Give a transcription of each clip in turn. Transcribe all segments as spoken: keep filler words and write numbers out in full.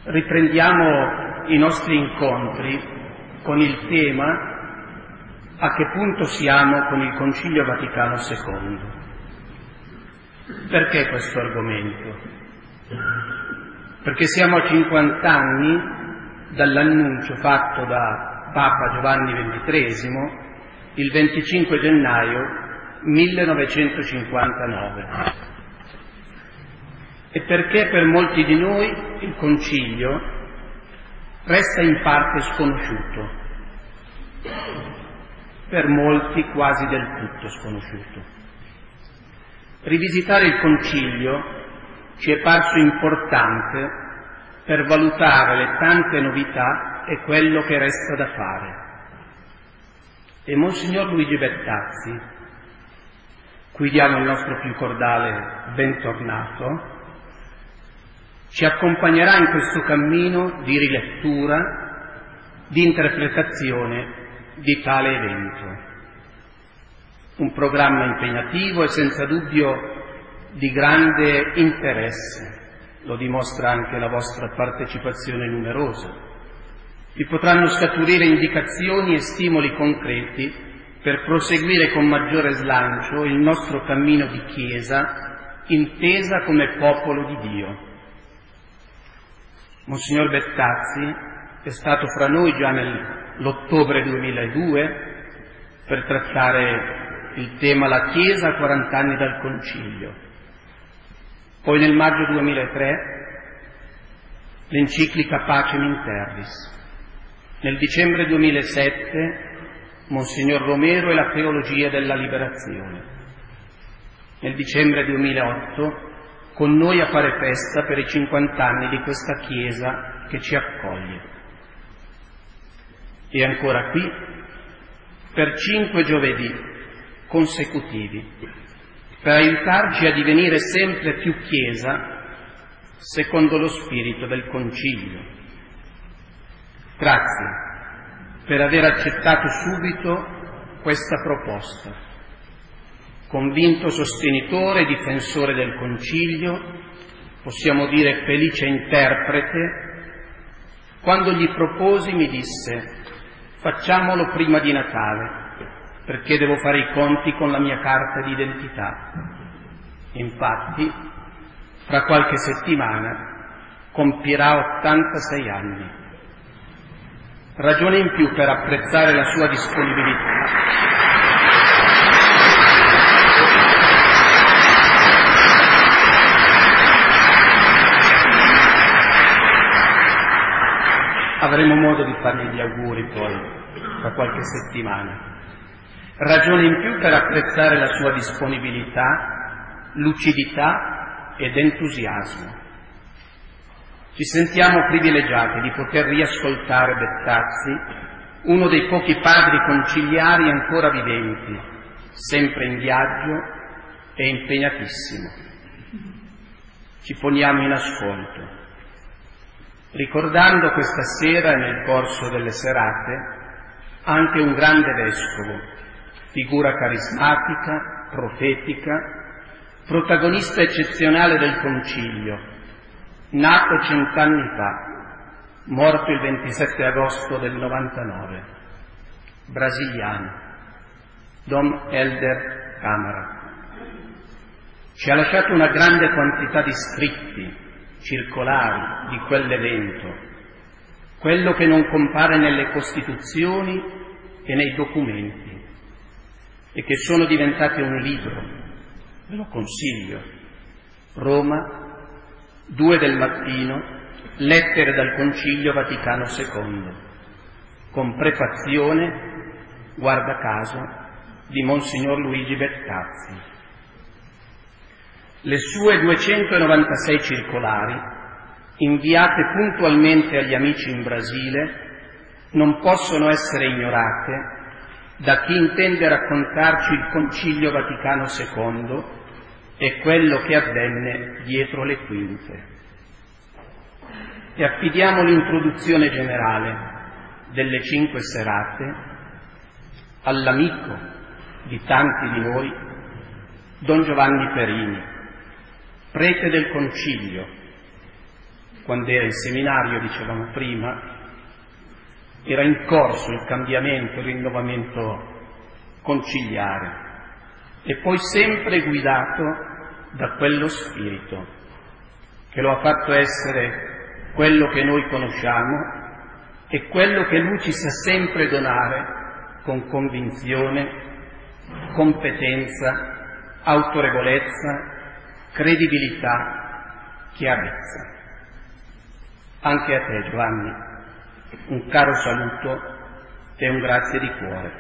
Riprendiamo i nostri incontri con il tema a che punto siamo con il Concilio Vaticano secondo. Perché questo argomento? Perché siamo a cinquanta anni dall'annuncio fatto da Papa Giovanni ventitreesimo il venticinque gennaio millenovecentocinquantanove. E perché per molti di noi il Concilio resta in parte sconosciuto, per molti quasi del tutto sconosciuto. Rivisitare il Concilio ci è parso importante per valutare le tante novità e quello che resta da fare. E Monsignor Luigi Bettazzi, cui diamo il nostro più cordiale bentornato, ci accompagnerà in questo cammino di rilettura, di interpretazione di tale evento. Un programma impegnativo e senza dubbio di grande interesse, lo dimostra anche la vostra partecipazione numerosa. Vi potranno scaturire indicazioni e stimoli concreti per proseguire con maggiore slancio il nostro cammino di Chiesa, intesa come popolo di Dio. Monsignor Bettazzi è stato fra noi già nell'ottobre duemiladue per trattare il tema La Chiesa a quaranta anni dal Concilio. Poi nel maggio duemilatré l'enciclica Pacem in Terris. Nel dicembre duemilasette Monsignor Romero e la teologia della liberazione. Nel dicembre duemilaotto con noi a fare festa per i cinquanta anni di questa Chiesa che ci accoglie. E ancora qui per cinque giovedì consecutivi, per aiutarci a divenire sempre più Chiesa secondo lo spirito del Concilio. Grazie per aver accettato subito questa proposta. Convinto sostenitore e difensore del Concilio, possiamo dire felice interprete, quando gli proposi mi disse: facciamolo prima di Natale, perché devo fare i conti con la mia carta di identità. Infatti, fra qualche settimana compirà ottantasei anni. Ragione in più per apprezzare la sua disponibilità. Avremo modo di fargli gli auguri poi, tra qualche settimana. Ragione in più per apprezzare la sua disponibilità, lucidità ed entusiasmo. Ci sentiamo privilegiati di poter riascoltare Bettazzi, uno dei pochi padri conciliari ancora viventi, sempre in viaggio e impegnatissimo. Ci poniamo in ascolto, ricordando questa sera e nel corso delle serate anche un grande vescovo, figura carismatica, profetica, protagonista eccezionale del Concilio, nato cent'anni fa, morto il ventisette agosto del novantanove, brasiliano, Dom Helder Câmara. Ci ha lasciato una grande quantità di scritti circolari di quell'evento, quello che non compare nelle Costituzioni e nei documenti e che sono diventati un libro, ve lo consiglio, Roma, due del mattino, lettere dal Concilio Vaticano secondo, con prefazione, guarda caso, di Monsignor Luigi Bettazzi. Le sue duecentonovantasei circolari, inviate puntualmente agli amici in Brasile, non possono essere ignorate da chi intende raccontarci il Concilio Vaticano secondo e quello che avvenne dietro le quinte. E affidiamo l'introduzione generale delle cinque serate all'amico di tanti di noi, Don Giovanni Perini, prete del Concilio, quando era in seminario, dicevamo prima, era in corso il cambiamento, il rinnovamento conciliare, e poi sempre guidato da quello spirito che lo ha fatto essere quello che noi conosciamo e quello che lui ci sa sempre donare con convinzione, competenza, autorevolezza, credibilità, chiarezza. Anche a te, Giovanni, un caro saluto e un grazie di cuore.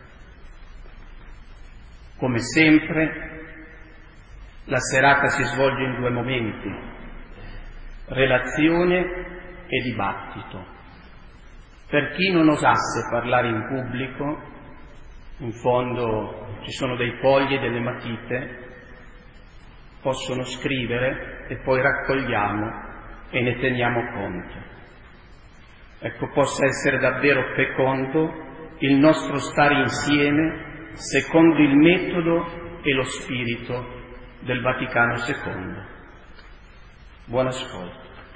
Come sempre, la serata si svolge in due momenti: relazione e dibattito. Per chi non osasse parlare in pubblico, in fondo ci sono dei fogli e delle matite, possono scrivere e poi raccogliamo e ne teniamo conto. Ecco, possa essere davvero fecondo il nostro stare insieme secondo il metodo e lo spirito del Vaticano secondo. Buon ascolto.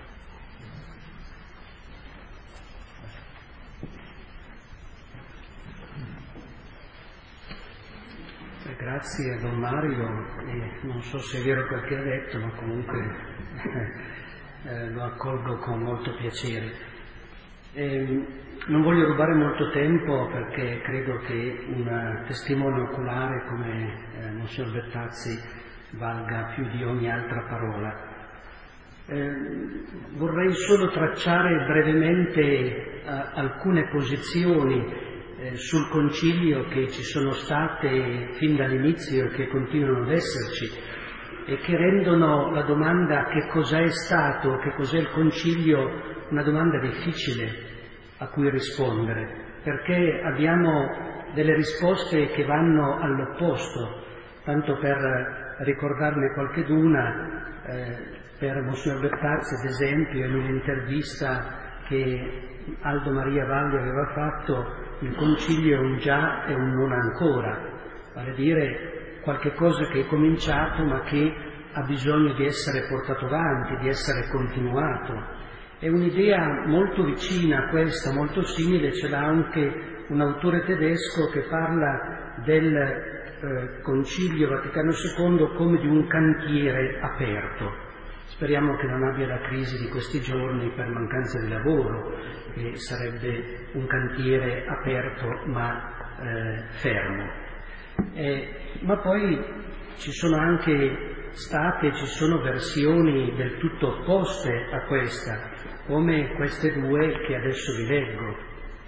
Grazie a Don Mario, e non so se è vero quel che ha detto, ma comunque eh, lo accolgo con molto piacere. E non voglio rubare molto tempo perché credo che un testimone oculare come eh, Monsignor Bertazzi valga più di ogni altra parola. Eh, vorrei solo tracciare brevemente eh, alcune posizioni eh, sul concilio che ci sono state fin dall'inizio e che continuano ad esserci e che rendono la domanda che cos'è stato, che cos'è il concilio, una domanda difficile a cui rispondere, perché abbiamo delle risposte che vanno all'opposto. Tanto per ricordarne qualcheduna, eh, per Monsignor Bertazzi, ad esempio, in un'intervista che Aldo Maria Valli aveva fatto, il concilio è un già e un non ancora, vale a dire qualche cosa che è cominciato ma che ha bisogno di essere portato avanti, di essere continuato. È un'idea molto vicina a questa, molto simile, ce l'ha anche un autore tedesco che parla del eh, Concilio Vaticano secondo come di un cantiere aperto. Speriamo che non abbia la crisi di questi giorni per mancanza di lavoro, che sarebbe un cantiere aperto ma eh, fermo. Eh, ma poi ci sono anche state, ci sono versioni del tutto opposte a questa, come queste due che adesso vi leggo.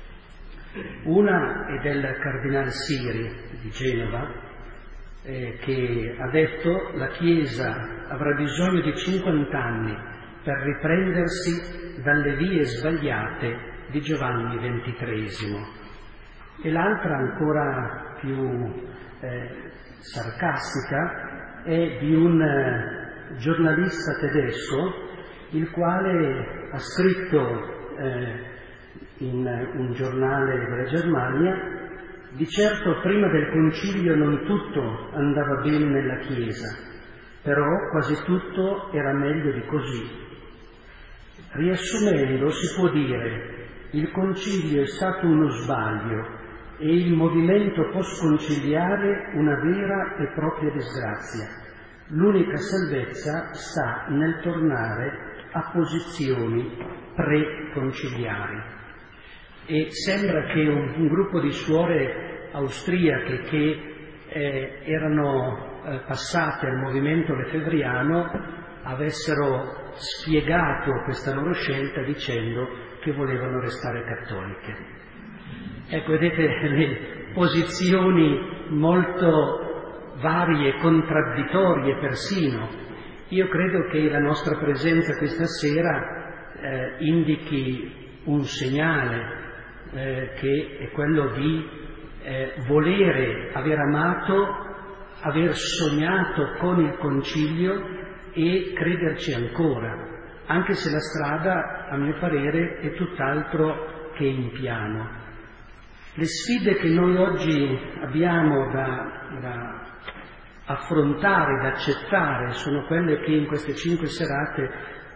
Una è del Cardinale Siri di Genova, eh, che ha detto: la Chiesa avrà bisogno di cinquanta anni per riprendersi dalle vie sbagliate di Giovanni ventitreesimo. E l'altra, ancora più eh, sarcastica, è di un eh, giornalista tedesco, il quale ha scritto eh, in un giornale della Germania: di certo prima del concilio non tutto andava bene nella Chiesa, però quasi tutto era meglio di così. Riassumendo, si può dire: il concilio è stato uno sbaglio e il movimento postconciliare una vera e propria disgrazia. L'unica salvezza sta nel tornare a posizioni preconciliari. E sembra che un, un gruppo di suore austriache che eh, erano eh, passate al movimento lefebvriano avessero spiegato questa loro scelta dicendo che volevano restare cattoliche. Ecco, vedete le posizioni molto varie, contraddittorie persino. Io credo che la nostra presenza questa sera eh, indichi un segnale eh, che è quello di eh, volere, aver amato, aver sognato con il concilio e crederci ancora, anche se la strada, a mio parere, è tutt'altro che in piano. Le sfide che noi oggi abbiamo da, da affrontare, da accettare, sono quelle che in queste cinque serate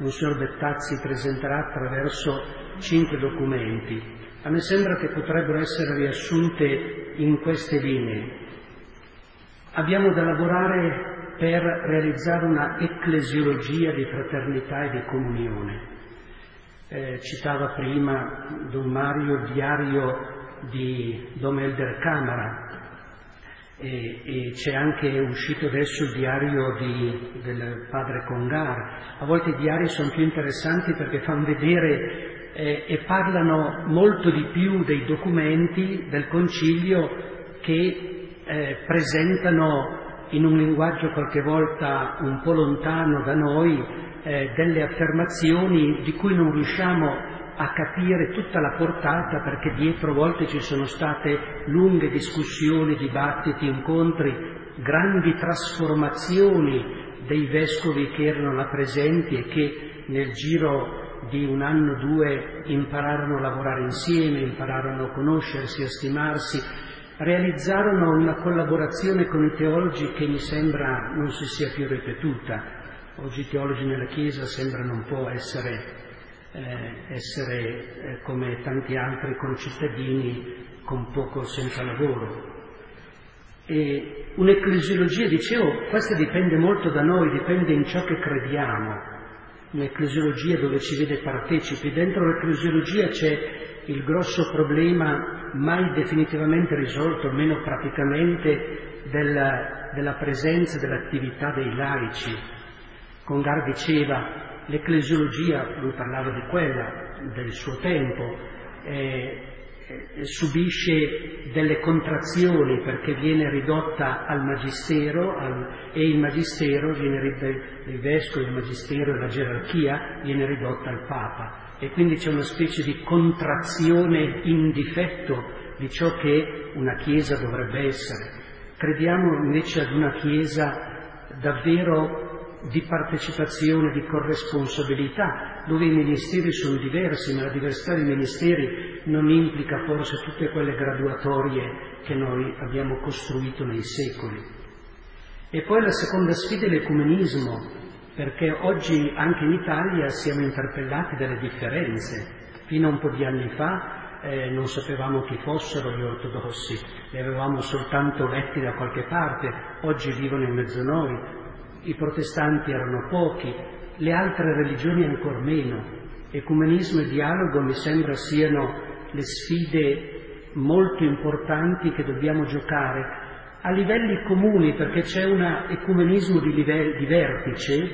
Monsignor Bettazzi presenterà attraverso cinque documenti. A me sembra che potrebbero essere riassunte in queste linee. Abbiamo da lavorare per realizzare una ecclesiologia di fraternità e di comunione. Eh, citava prima Don Mario il diario di Dom Elder Camara, e, e c'è anche uscito adesso il diario di, del padre Congar. A volte i diari sono più interessanti perché fanno vedere eh, e parlano molto di più dei documenti del Concilio, che eh, presentano in un linguaggio qualche volta un po' lontano da noi eh, delle affermazioni di cui non riusciamo a capire tutta la portata, perché dietro a volte ci sono state lunghe discussioni, dibattiti, incontri, grandi trasformazioni dei vescovi che erano là presenti e che nel giro di un anno o due impararono a lavorare insieme, impararono a conoscersi, a stimarsi, realizzarono una collaborazione con i teologi che mi sembra non si sia più ripetuta. Oggi i teologi nella Chiesa sembrano un po' essere Eh, essere eh, come tanti altri concittadini con poco senza lavoro. E un'ecclesiologia, dicevo, questa dipende molto da noi, dipende in ciò che crediamo. Un'ecclesiologia dove ci vede partecipi. Dentro l'ecclesiologia c'è il grosso problema, mai definitivamente risolto, almeno praticamente, della, della presenza, dell'attività dei laici. Congar diceva: l'ecclesiologia, lui parlava di quella, del suo tempo, eh, eh, subisce delle contrazioni perché viene ridotta al magistero al, e il magistero viene ridotto, il vescovo, il magistero e la gerarchia viene ridotta al Papa, e quindi c'è una specie di contrazione in difetto di ciò che una Chiesa dovrebbe essere. Crediamo invece ad una Chiesa davvero di partecipazione, di corresponsabilità, dove i ministeri sono diversi, ma la diversità dei ministeri non implica forse tutte quelle graduatorie che noi abbiamo costruito nei secoli. E poi la seconda sfida è l'ecumenismo, perché oggi anche in Italia siamo interpellati dalle differenze. Fino a un po' di anni fa eh, non sapevamo chi fossero gli ortodossi, li avevamo soltanto letti da qualche parte, oggi vivono in mezzo a noi. I protestanti erano pochi, le altre religioni ancor meno. Ecumenismo e dialogo mi sembra siano le sfide molto importanti che dobbiamo giocare a livelli comuni, perché c'è un ecumenismo di, livelli, di vertice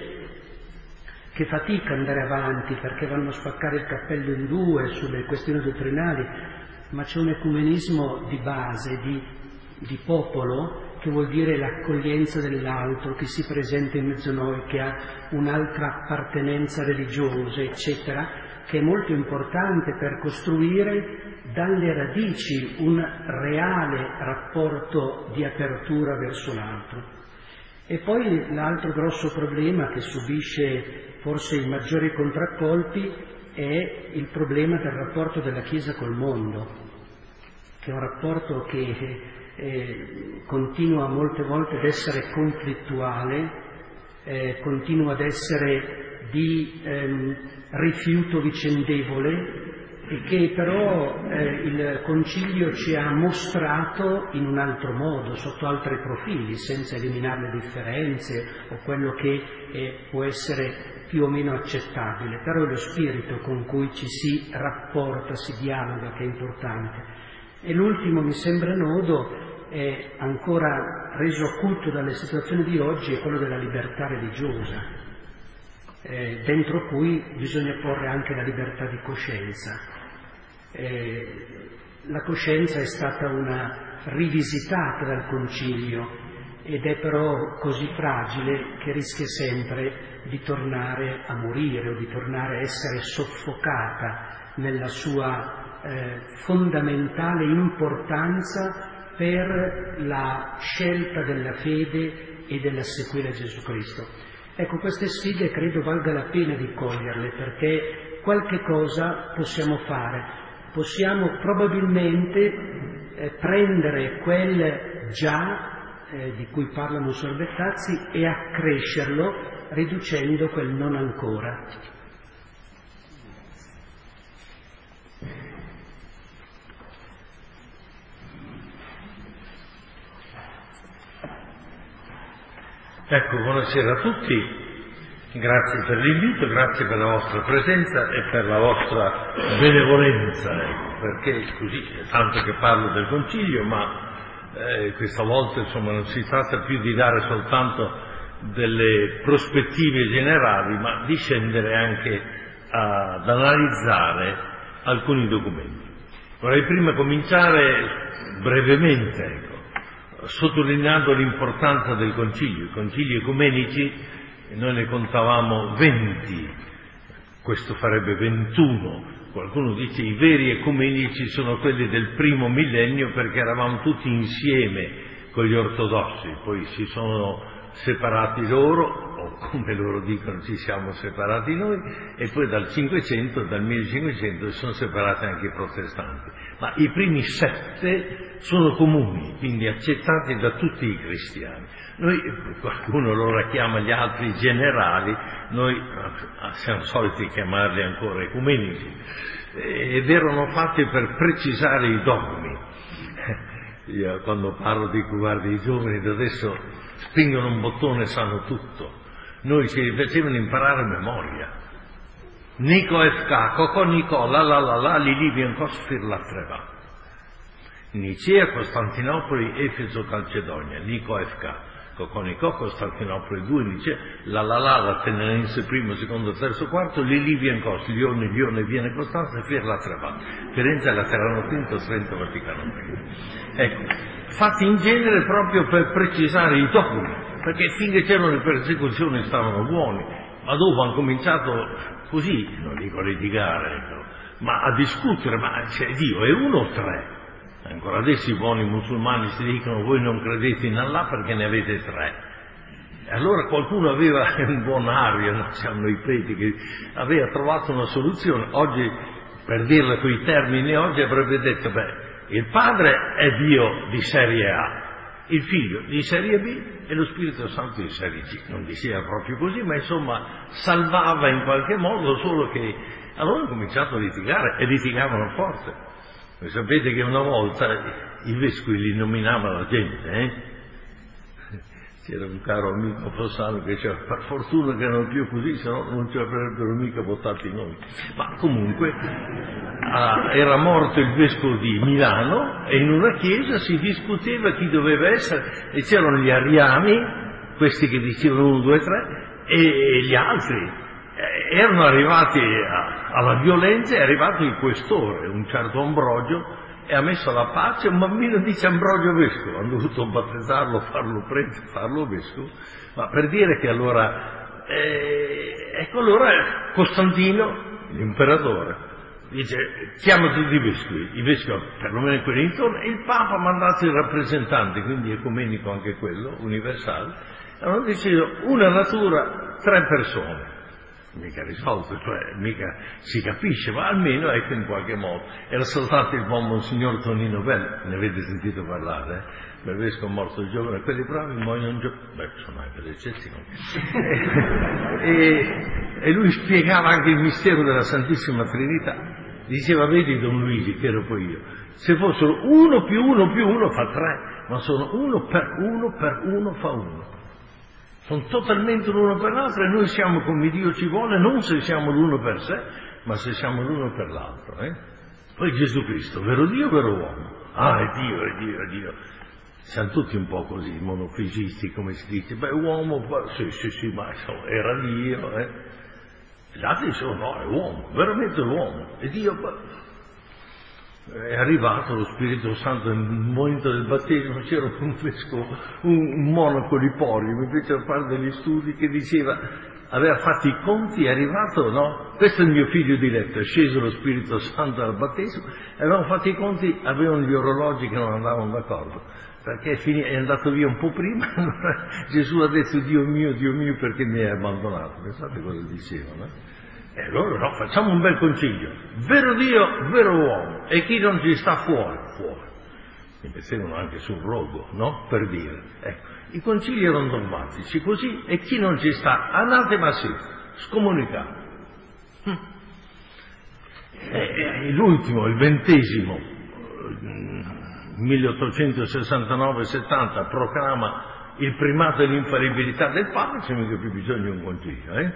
che fatica ad andare avanti perché vanno a spaccare il cappello in due sulle questioni dottrinali, ma c'è un ecumenismo di base, di, di popolo, che vuol dire l'accoglienza dell'altro, che si presenta in mezzo a noi, che ha un'altra appartenenza religiosa, eccetera, che è molto importante per costruire dalle radici un reale rapporto di apertura verso l'altro. E poi l'altro grosso problema che subisce forse i maggiori contraccolpi è il problema del rapporto della Chiesa col mondo, che è un rapporto che Eh, continua molte volte ad essere conflittuale, eh, continua ad essere di ehm, rifiuto vicendevole, e che però eh, il Concilio ci ha mostrato in un altro modo, sotto altri profili, senza eliminare le differenze o quello che eh, può essere più o meno accettabile, però è lo spirito con cui ci si rapporta, si dialoga, che è importante. E l'ultimo, mi sembra nodo, è ancora reso occulto dalle situazioni di oggi, è quello della libertà religiosa, eh, dentro cui bisogna porre anche la libertà di coscienza. Eh, la coscienza è stata una rivisitata dal Concilio ed è però così fragile che rischia sempre di tornare a morire o di tornare a essere soffocata nella sua eh, fondamentale importanza per la scelta della fede e della seguire Gesù Cristo. Ecco, queste sfide credo valga la pena di coglierle, perché qualche cosa possiamo fare. Possiamo probabilmente eh, prendere quel già eh, di cui parla Monsignor Bettazzi e accrescerlo riducendo quel non ancora. Ecco, buonasera a tutti, grazie per l'invito, grazie per la vostra presenza e per la vostra benevolenza, ecco, perché così è tanto che parlo del Concilio, ma eh, questa volta insomma non si tratta più di dare soltanto delle prospettive generali, ma di scendere anche ad analizzare alcuni documenti. Vorrei prima cominciare brevemente, ecco, sottolineando l'importanza del Concilio. I concili ecumenici, noi ne contavamo venti, questo farebbe ventuno. Qualcuno dice i veri ecumenici sono quelli del primo millennio perché eravamo tutti insieme con gli ortodossi, poi si sono separati loro, o come loro dicono ci siamo separati noi, e poi dal cinquecento, dal millecinquecento si sono separati anche i protestanti. Ma i primi sette sono comuni, quindi accettati da tutti i cristiani. Noi, qualcuno lo chiama gli altri generali, noi siamo soliti chiamarli ancora ecumenici, ed erano fatti per precisare i dogmi. Io quando parlo di guardi i giovani di adesso spingono un bottone e sanno tutto. Noi ci facevano imparare a memoria. Nico F K, Coco Nico, la la la la, li Livian Cosfir la Treva. Nicea, Costantinopoli, Efeso, Calcedonia, Nico F K. Coco Nico, Costantinopoli due, Nicea, la la la, l'Ateniense primo, secondo, terzo, quarto, li Livian Cos, Lione, Lione, Viene, Costanza, Fir la Treva. Firenze, Laterano Quinto, Trento, Vaticano primo. Ecco, fatti in genere proprio per precisare i dogmi, perché finché c'erano le persecuzioni stavano buoni, ma dopo hanno cominciato così, non dico a litigare, ecco, ma a discutere, ma cioè, Dio è uno o tre? Ancora adesso i buoni musulmani si dicono voi non credete in Allah perché ne avete tre. E allora qualcuno aveva un buon aria, non siamo noi preti, che aveva trovato una soluzione. Oggi, per dirla con i termini, oggi avrebbe detto, beh, il Padre è Dio di serie A, il Figlio di serie B e lo Spirito Santo di serie C. Non diceva proprio così, ma insomma salvava in qualche modo, solo che allora hanno cominciato a litigare e litigavano forte. Voi sapete che una volta i vescovi li nominava la gente, eh? C'era un caro amico Fossano che diceva per fortuna che non più così, se no non ci avrebbero mica votati noi. Ma comunque ah, era morto il vescovo di Milano e in una chiesa si discuteva chi doveva essere, e c'erano gli ariani, questi che dicevano uno, due, tre, e gli altri. Erano arrivati a, alla violenza, è arrivato il questore, un certo Ambrogio, e ha messo la pace. Un bambino dice Ambrogio vescovo, hanno dovuto battezzarlo, farlo prete, farlo vescovo, ma per dire che allora, eh, ecco allora Costantino, l'imperatore, dice chiama tutti i vescovi, i vescovi perlomeno quelli intorno, e il Papa ha mandato i rappresentanti, quindi ecumenico anche quello, universale, hanno deciso una natura, tre persone. Mica risolto, cioè mica si capisce, ma almeno ecco in qualche modo. Era soltanto il buon Monsignor Tonino Belli, ne avete sentito parlare, eh? Il vescovo morto giovane, quelli bravi muoiono giovani, beh, sono anche le eccezioni. e, e lui spiegava anche il mistero della Santissima Trinità. Diceva, vedi Don Luigi, che ero poi io, se fossero uno più uno più uno fa tre, ma sono uno per uno per uno fa uno. Sono totalmente l'uno per l'altro e noi siamo come Dio ci vuole, non se siamo l'uno per sé, ma se siamo l'uno per l'altro. Eh? Poi Gesù Cristo, vero Dio, vero uomo. Ah, è Dio, è Dio, è Dio. Siamo tutti un po' così, monofisisti, come si dice. Beh, uomo, sì, sì, sì, ma insomma, era Dio. Eh? Gli altri dicono, no, è uomo, veramente l'uomo. E Dio... È arrivato lo Spirito Santo nel momento del battesimo, c'era un vescovo, un monaco Liporio, mi fece fare degli studi, che diceva, aveva fatto i conti, è arrivato, no? Questo è il mio figlio diletto, è sceso lo Spirito Santo al battesimo, avevano fatto i conti, avevano gli orologi che non andavano d'accordo, perché è andato via un po' prima, allora Gesù ha detto, Dio mio, Dio mio, perché mi hai abbandonato? Pensate cosa dicevano, E allora no, facciamo un bel concilio, vero Dio, vero uomo, e chi non ci sta fuori, fuori. Mi mettevano anche sul rogo, no? Per dire. Ecco, i concili erano dogmatici così, e chi non ci sta, anatema sì, scomunicato. Hm. E, e l'ultimo, il ventesimo, milleottocentosessantanove settanta, proclama il primato e l'infallibilità del Papa, c'è mica più bisogno di un concilio, eh?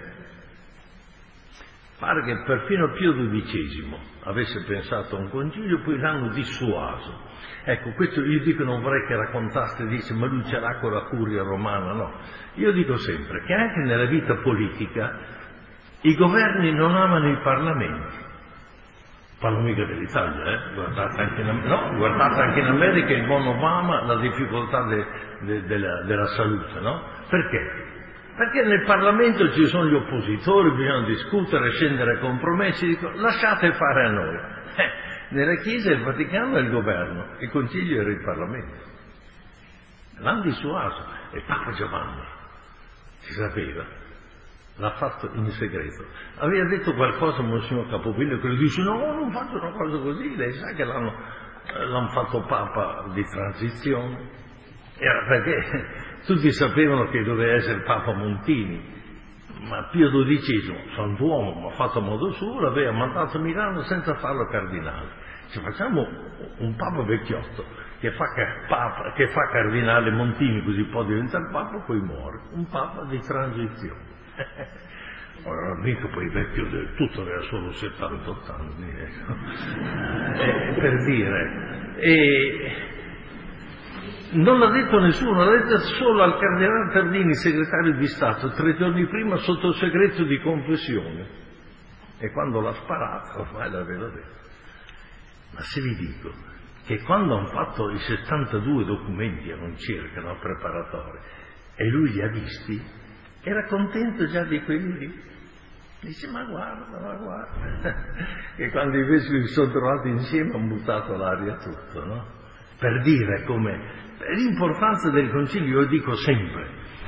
Pare che perfino Pio dodicesimo avesse pensato a un concilio, poi l'hanno dissuaso. Ecco, questo io dico, non vorrei che raccontaste, dice, ma lui ce l'ha con la curia romana, no. Io dico sempre che anche nella vita politica i governi non amano i parlamenti. Parlo mica dell'Italia, eh? Guardate anche in, no, guardate anche in America il buon Obama, la difficoltà de, de, della, della salute, no? Perché? Perché nel Parlamento ci sono gli oppositori, bisogna discutere, scendere a compromessi, dico, lasciate fare a noi. Eh, nella Chiesa il Vaticano è il governo, il Concilio era il Parlamento. L'hanno dissuaso, e Papa Giovanni, si sapeva, l'ha fatto in segreto. Aveva detto qualcosa a Monsignor Capobillo che lui dice, no, non faccio una cosa così, lei sa che l'hanno, l'hanno fatto Papa di transizione. Era perché tutti sapevano che doveva essere il Papa Montini, ma Pio dodicesimo, sant'uomo, ma fatto a modo suo, l'aveva mandato a Milano senza farlo cardinale. Ci facciamo un Papa vecchiotto che fa, papa, che fa cardinale Montini, così può diventare Papa, poi muore. Un Papa di transizione. Ora, mica poi vecchio del tutto, aveva solo settantotto anni, ecco. eh, per dire. E non l'ha detto nessuno, l'ha detto solo al cardinale Tardini, segretario di Stato, tre giorni prima sotto segreto di confessione. E quando l'ha sparata, ormai l'aveva detto. Ma se vi dico che quando hanno fatto i settantadue documenti a non cercano preparatori e lui li ha visti, era contento già di quelli lì. Dice, ma guarda, ma guarda, che quando i vescovi si sono trovati insieme hanno buttato l'aria tutto, no? Per dire come l'importanza del concilio, io dico sempre,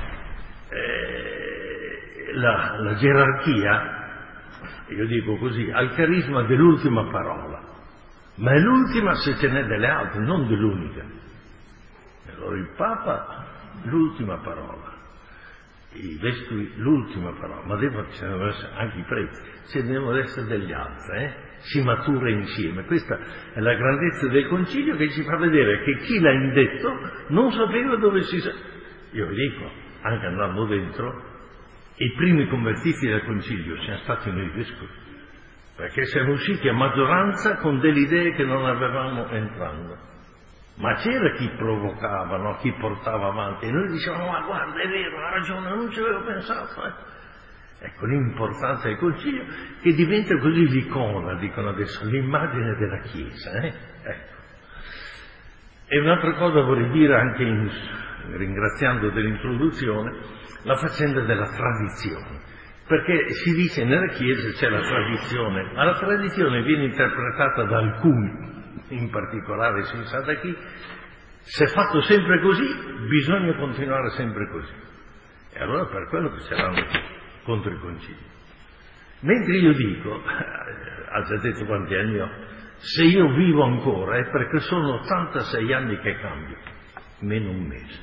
eh, la, la gerarchia, io dico così, ha il carisma dell'ultima parola, ma è l'ultima se ce n'è delle altre, non dell'unica. Allora il Papa, l'ultima parola. I vescovi l'ultima parola, ma devono essere anche i preti, ce ne devono essere degli altri, eh? Si matura insieme. Questa è la grandezza del concilio, che ci fa vedere che chi l'ha indetto non sapeva dove si... Io vi dico, anche andando dentro, i primi convertiti del concilio siamo stati noi vescovi, perché siamo usciti a maggioranza con delle idee che non avevamo entrando. Ma c'era chi provocava, no? Chi portava avanti, e noi dicevamo, ma guarda, è vero, ha ragione, non ci avevo pensato. Eh. Ecco l'importanza del concilio, che diventa così l'icona, dicono adesso, l'immagine della Chiesa. Eh? Ecco. E un'altra cosa vorrei dire, anche in, ringraziando dell'introduzione, la faccenda della tradizione. Perché si dice nella Chiesa c'è la tradizione, ma la tradizione viene interpretata da alcuni, in particolare si sa da chi, se è fatto sempre così, bisogna continuare sempre così. E allora per quello che ce l'hanno contro il concilio. Mentre io dico, ha già detto quanti anni ho, se io vivo ancora è perché sono ottantasei anni che cambio, meno un mese.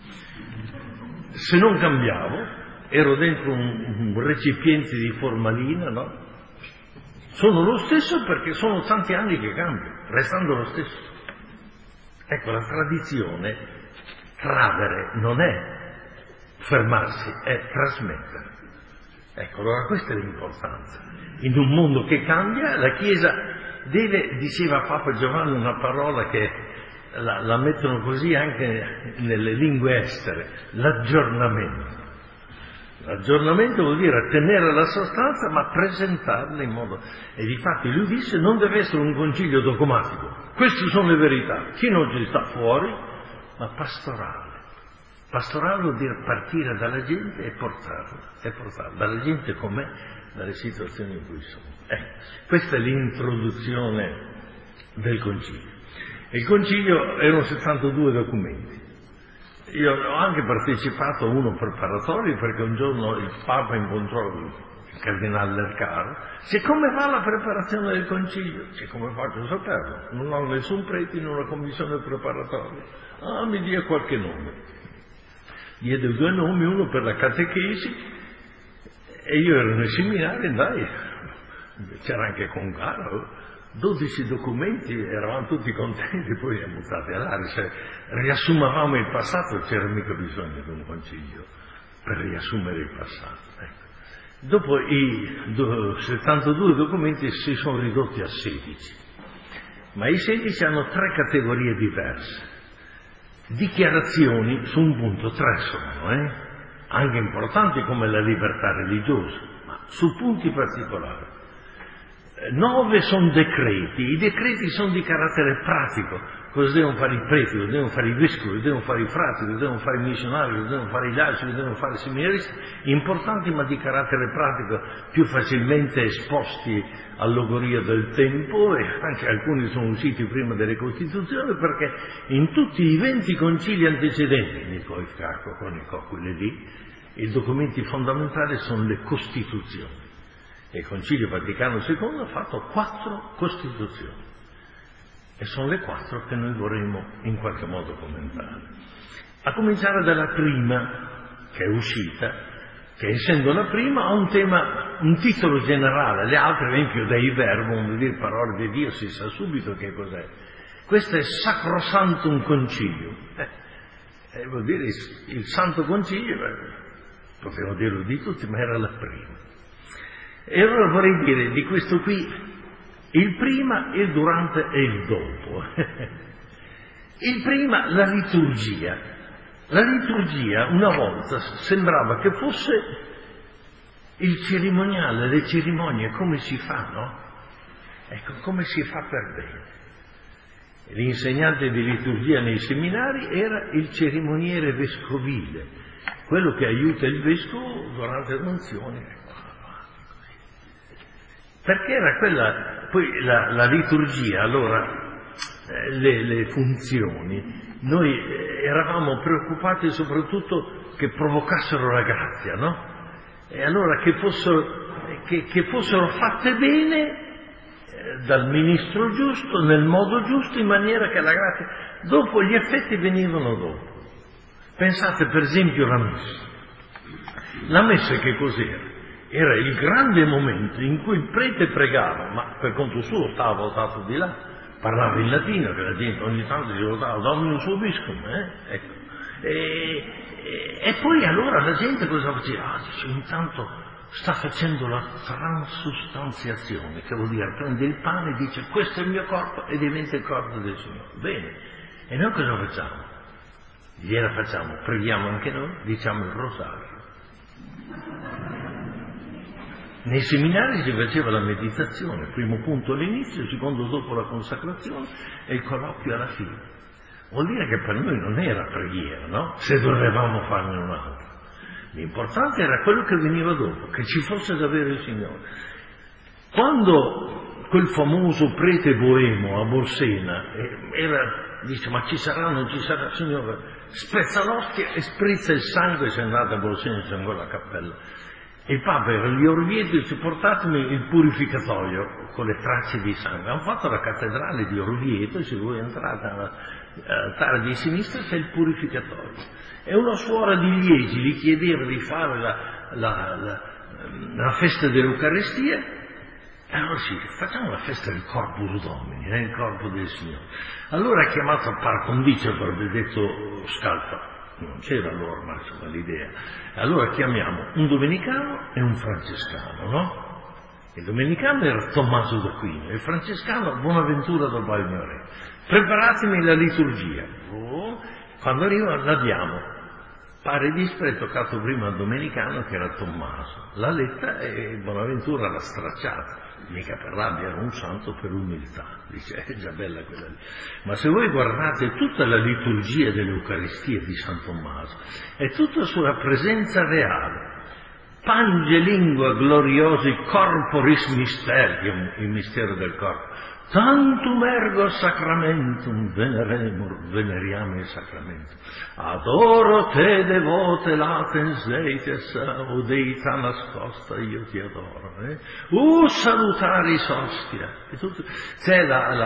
Se non cambiavo, ero dentro un, un recipiente di formalina, no? Sono lo stesso perché sono tanti anni che cambio, restando lo stesso. Ecco, la tradizione, tradere, non è fermarsi, è trasmettere. Ecco, allora questa è l'importanza. In un mondo che cambia, la Chiesa deve, diceva Papa Giovanni una parola che la, la mettono così anche nelle lingue estere, l'aggiornamento. L'aggiornamento vuol dire tenere la sostanza ma presentarla in modo... E difatti lui disse non deve essere un concilio dogmatico, queste sono le verità, chi non ci sta fuori, ma pastorale. Pastorale vuol dire partire dalla gente e portarla, e portarla dalla gente com'è, dalle situazioni in cui sono. Eh, questa è l'introduzione del concilio. Il concilio erano settantadue documenti. Io ho anche partecipato a uno preparatorio perché un giorno il Papa incontrò il cardinale Lercaro. Dice, come va la preparazione del concilio? Dice, come faccio a saperlo? Non ho nessun prete in una commissione preparatoria. Ah, mi dia qualche nome. Diede due nomi, uno per la catechesi, e io ero nel seminario e andai. c'era anche Congaro, dodici documenti, eravamo tutti contenti, poi siamo stati all'aria, cioè, riassumavamo il passato, c'era mica bisogno di un concilio per riassumere il passato. Ecco. Dopo i settantadue documenti si sono ridotti a sedici, ma i sedici hanno tre categorie diverse. Dichiarazioni su un punto, tre sono, eh? anche importanti come la libertà religiosa, ma su punti particolari. Nove sono decreti, i decreti sono di carattere pratico. Cosa devono fare i preti, cosa devono fare i vescovi, cosa devono fare i frati, cosa devono fare i missionari, cosa devono fare i laici, cosa devono fare i seminaristi, importanti ma di carattere pratico, più facilmente esposti all'ogoria del tempo, e anche alcuni sono usciti prima delle Costituzioni, perché in tutti i venti concili antecedenti, Nicò e Carco, con Nicò, quelli lì, i documenti fondamentali sono le Costituzioni. E il Concilio Vaticano secondo ha fatto quattro Costituzioni. E sono le quattro che noi vorremmo in qualche modo commentare. A cominciare dalla prima, che è uscita, che essendo la prima ha un tema, un titolo generale, le altre, ad esempio, dei verbo, vuol dire parole di Dio, si sa subito che cos'è. Questo è Sacrosanctum Concilium. Eh, eh, vuol dire il, il Santo Concilio, eh, potevano dirlo di tutti, ma era la prima. E allora vorrei dire di questo qui il prima, il durante e il dopo. Il prima, la liturgia. La liturgia una volta sembrava che fosse il cerimoniale, le cerimonie, come si fa, no? Ecco, come si fa per bene. L'insegnante di liturgia nei seminari era il cerimoniere vescovile, quello che aiuta il vescovo durante l'unzione. Perché era quella, poi la, la liturgia, allora, eh, le, le funzioni, noi eh, eravamo preoccupati soprattutto che provocassero la grazia, no? E allora che fossero, che, che fossero fatte bene eh, dal ministro giusto, nel modo giusto, in maniera che la grazia... Dopo gli effetti venivano dopo. Pensate per esempio alla messa. La messa che cos'era? Era il grande momento in cui il prete pregava, ma per conto suo stava voltato di là, parlava in latino, che la gente ogni tanto si voltava, Dominus Vobiscum, eh? Ecco. E, e, e poi allora la gente cosa faceva? Ah, dice, intanto sta facendo la transustanziazione, che vuol dire prende il pane e dice questo è il mio corpo e diventa il corpo del Signore. Bene, e noi cosa facciamo? Gliela facciamo, preghiamo anche noi, diciamo il rosario. Nei seminari si faceva la meditazione, primo punto all'inizio, secondo dopo la consacrazione e il colloquio alla fine. Vuol dire che per noi non era preghiera, no? Se dovevamo farne un'altra. L'importante era quello che veniva dopo, che ci fosse davvero il Signore. Quando quel famoso prete boemo a Bolsena era, dice, ma ci sarà o non ci sarà il Signore? Spezza l'ostia e sprizza il sangue, se andate a Bolsena c'è ancora la cappella. Il Papa era lì a Orvieto e dice portatemi il purificatorio con le tracce di sangue. Hanno fatto la cattedrale di Orvieto e se voi entrate all'altare di sinistra c'è il purificatorio. E una suora di Liegi gli chiedeva di fare la, la, la, la festa dell'Eucaristia. E allora sì, facciamo la festa del Corpus Domini, eh, il corpo del Signore. Allora ha chiamato par condicio, avrebbe detto Scalfa. Non c'era allora, ma insomma l'idea. Allora chiamiamo un domenicano e un francescano, no? Il domenicano era Tommaso d'Aquino, il francescano Bonaventura del Bagnoret. Preparatemi la liturgia. Oh, quando arriva la diamo. Pare dispre è toccato prima al domenicano che era Tommaso. La letta e Bonaventura l'ha stracciata. Mica per rabbia, era un santo per umiltà. Dice, è già bella quella lì. Ma se voi guardate tutta la liturgia dell'Eucaristia di San Tommaso, è tutta sulla presenza reale. Pange lingua gloriosi corporis mysterium, il mistero del corpo. Tantum ergo sacramentum veneremur, veneriamo il sacramento. Adoro te devote latens deites, o deità nascosta io ti adoro. Eh? Uh, salutaris ostia. C'è la, la,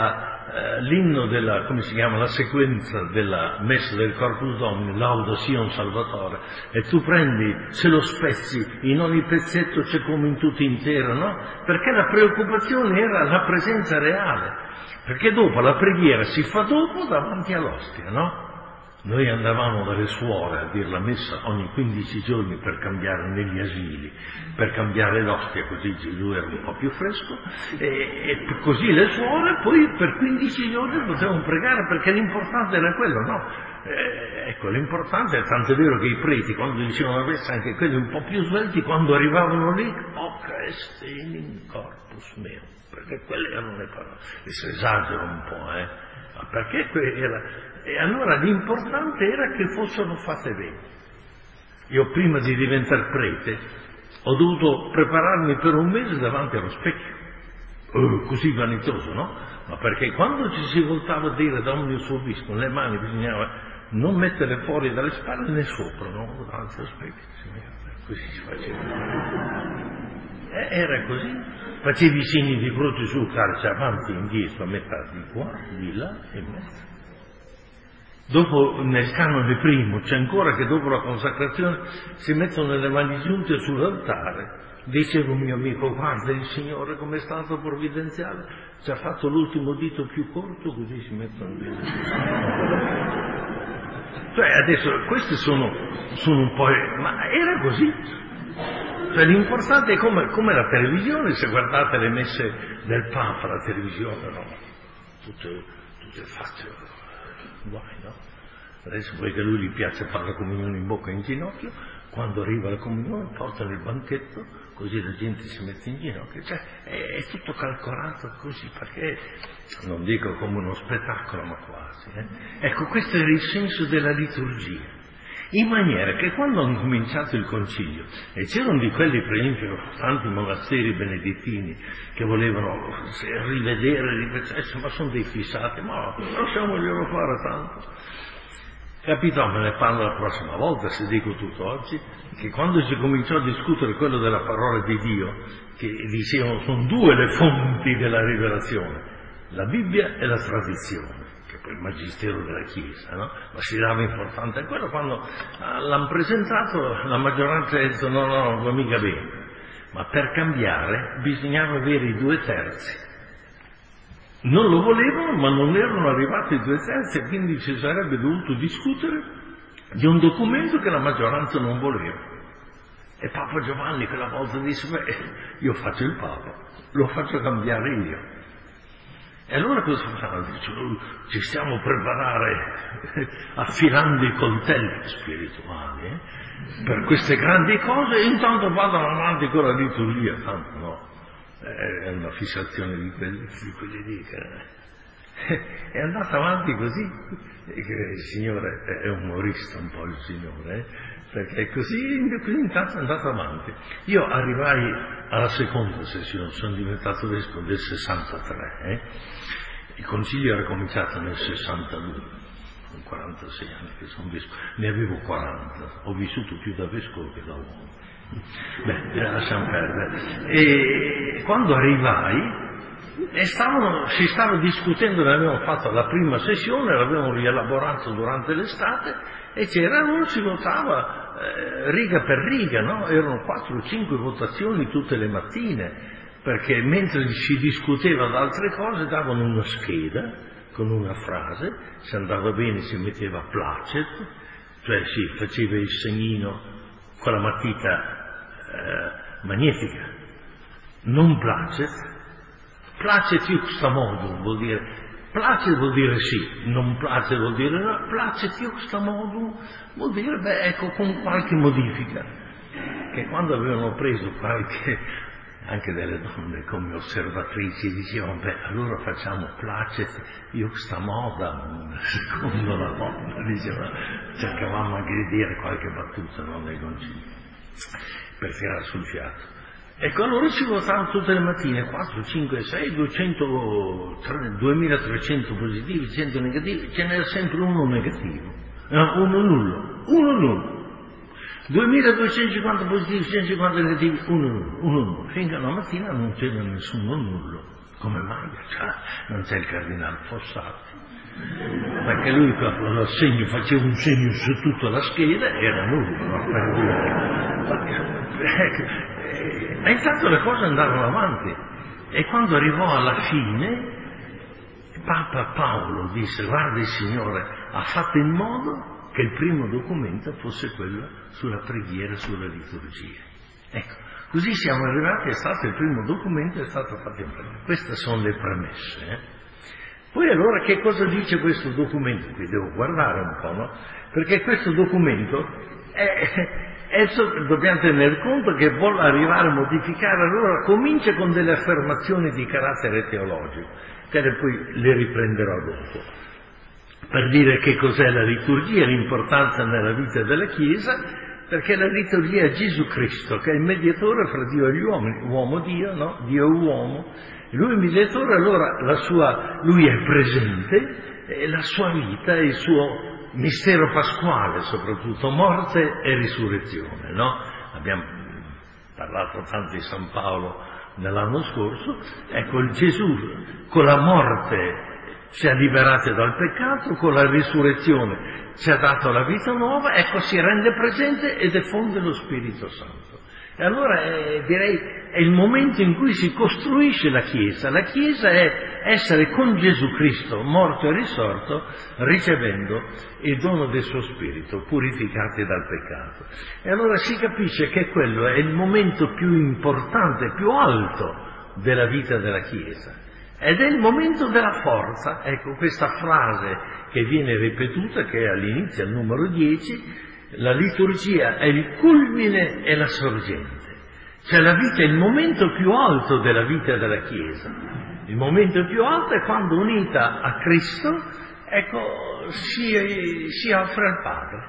eh, l'inno della, come si chiama, la sequenza della messa del Corpus Domini, Lauda Sion Salvatore, e tu prendi, se lo spezzi, in ogni pezzetto c'è come in tutto intero, no? Perché la preoccupazione era la presenza reale, perché dopo la preghiera si fa dopo davanti all'ostia, no? Noi andavamo dalle suore a dire la messa ogni quindici giorni per cambiare negli asili, per cambiare l'ostia, così Gesù era un po' più fresco, e, e così le suore poi per quindici giorni potevano pregare, perché l'importante era quello, no? Eh, ecco, l'importante è, tanto è vero che i preti, quando dicevano la messa, anche quelli un po' più svelti, quando arrivavano lì, hoc est in corpus meo, perché quelle erano le parole, e si esagera un po', eh, ma perché era... E allora l'importante era che fossero fatte bene. Io prima di diventare prete ho dovuto prepararmi per un mese davanti allo specchio, uh, così vanitoso, no? Ma perché quando ci si voltava a dire Dominus vobiscum, le mani bisognava non metterle fuori dalle spalle né sopra, no? Davanti allo specchio, così si faceva. E era così. Facevi i segni di croce sul calce, avanti e indietro, a metà di qua, di là e in mezzo. Dopo, nel canone primo, c'è ancora che dopo la consacrazione si mettono le mani giunte sull'altare. Diceva un mio amico, guarda il Signore come è stato provvidenziale, ci ha fatto l'ultimo dito più corto, così si mettono le mani. Cioè adesso, queste sono, sono un po'... ma era così. Cioè l'importante è come, come la televisione, se guardate le messe del Papa, la televisione, no? Tutte, tutte fatte... guai, no? Adesso poi che a lui gli piace fare la comunione in bocca e in ginocchio, quando arriva la comunione portano il banchetto, così la gente si mette in ginocchio, cioè è, è tutto calcolato così, perché non dico come uno spettacolo, ma quasi. Eh? Ecco, questo era il senso della liturgia, in maniera che quando hanno cominciato il concilio, e c'erano di quelli, per esempio, tanti monasteri benedettini che volevano rivedere, rivedere, ma sono dei fissati, ma lasciamoglielo fare tanto. Capito? Me ne parlo la prossima volta, se dico tutto oggi, che quando si cominciò a discutere quello della parola di Dio, che dicevano sono due le fonti della rivelazione, la Bibbia e la tradizione, che poi il magistero della Chiesa, no? Ma si dava importanza a quello. Quando l'hanno presentato, la maggioranza ha detto no, no, non va mica bene, ma per cambiare bisognava avere i due terzi. Non lo volevano, ma non erano arrivati i due terzi, e quindi si sarebbe dovuto discutere di un documento che la maggioranza non voleva. E Papa Giovanni quella volta disse, beh, io faccio il Papa, lo faccio cambiare io. E allora cosa facciamo? Dice, ci stiamo a preparare, affilando i coltelli spirituali, eh, per queste grandi cose, e intanto vadano avanti con la liturgia, tanto no. È una fissazione di quelli, di quelli lì che è andata avanti così. Il Signore è umorista un po', il Signore, eh? Perché così, così intanto è andato avanti. Io arrivai alla seconda sessione, sono diventato vescovo del sessantatré, eh? Il concilio era cominciato nel sessantadue, con quarantasei anni che sono vescovo, ne avevo quaranta, ho vissuto più da vescovo che da uomo. Beh, lasciamo perdere. E quando arrivai, e stavano, si stava discutendo, ne avevamo fatto la prima sessione, l'avevamo rielaborato durante l'estate, e c'era, allora si votava eh, riga per riga, no? Erano quattro o cinque votazioni tutte le mattine, perché mentre si discuteva di altre cose davano una scheda con una frase, se andava bene si metteva placet, cioè si faceva il segnino con la matita eh, magnetica, non placet, placet iuxta modum vuol dire, placet vuol dire sì, non placet vuol dire no, placet iuxta modum vuol dire, beh, ecco, con qualche modifica, che quando avevano preso qualche, anche delle donne come osservatrici, dicevano, beh, allora facciamo placet iuxta modum, secondo la donna, diceva, cercavamo anche di dire qualche battuta, no, nei concili, per tirare sul fiato. Ecco, allora si votavano tutte le mattine, quattro, cinque, sei, duecento, duemilatrecento positivi, cento negativi, ce n'era sempre uno negativo, no, uno nullo, uno nullo. duemiladuecentocinquanta positivi, centocinquanta negativi, uno nullo, uno nullo, finché una mattina non c'era nessuno nullo. Come mai? Cioè, non c'è il cardinale Fossati? Perché lui lo segno, faceva un segno su tutta la scheda e era nulla, no? Per dire. E intanto le cose andarono avanti. E quando arrivò alla fine, Papa Paolo disse: guarda, il Signore ha fatto in modo che il primo documento fosse quello sulla preghiera, sulla liturgia. Ecco, così siamo arrivati, è stato il primo documento, è stato fatto in pratica. Queste sono le premesse. Eh? Poi allora che cosa dice questo documento? Qui devo guardare un po', no? Perché questo documento è, è, dobbiamo tenere conto che vuole arrivare a modificare, allora comincia con delle affermazioni di carattere teologico, che poi le riprenderò dopo, per dire che cos'è la liturgia, l'importanza nella vita della Chiesa, perché la liturgia è Gesù Cristo, che è il mediatore fra Dio e gli uomini, uomo-Dio, no? Dio e uomo. Lui è il mediatore, allora la sua, lui è presente, e la sua vita, il suo mistero pasquale, soprattutto morte e risurrezione, no? Abbiamo parlato tanto di San Paolo nell'anno scorso. Ecco, il Gesù con la morte ci ha liberati dal peccato, con la risurrezione ci ha dato la vita nuova, ecco, si rende presente e diffonde lo Spirito Santo. E allora eh, direi è il momento in cui si costruisce la Chiesa. La Chiesa è essere con Gesù Cristo, morto e risorto, ricevendo il dono del suo Spirito, purificati dal peccato. E allora si capisce che quello è il momento più importante, più alto della vita della Chiesa. Ed è il momento della forza. Ecco, questa frase che viene ripetuta, che è all'inizio, al numero dieci, la liturgia è il culmine e la sorgente. Cioè la vita è il momento più alto della vita della Chiesa. Il momento più alto è quando, unita a Cristo, ecco, si, si offre al Padre.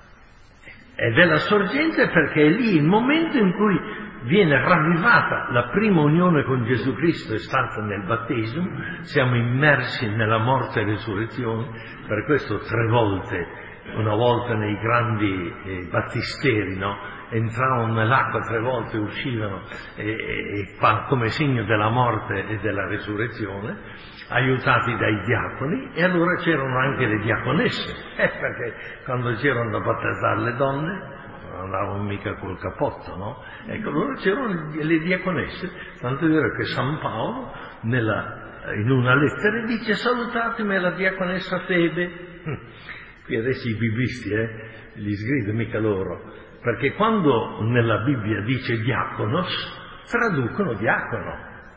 Ed è la sorgente perché è lì il momento in cui viene ravvivata la prima unione con Gesù Cristo, è stata nel battesimo, siamo immersi nella morte e risurrezione, per questo tre volte, una volta nei grandi eh, battisteri, no? Entravano nell'acqua tre volte, uscivano e, e, come segno della morte e della risurrezione, aiutati dai diaconi, e allora c'erano anche le diaconesse, eh, perché quando c'erano da battezzare le donne non andavano mica col cappotto, no? Ecco, allora c'erano le diaconesse, tanto è vero che San Paolo nella, in una lettera dice: salutatemi la diaconessa Febe. Qui adesso i biblisti eh, gli sgrido mica loro, perché quando nella Bibbia dice diaconos, traducono diacono,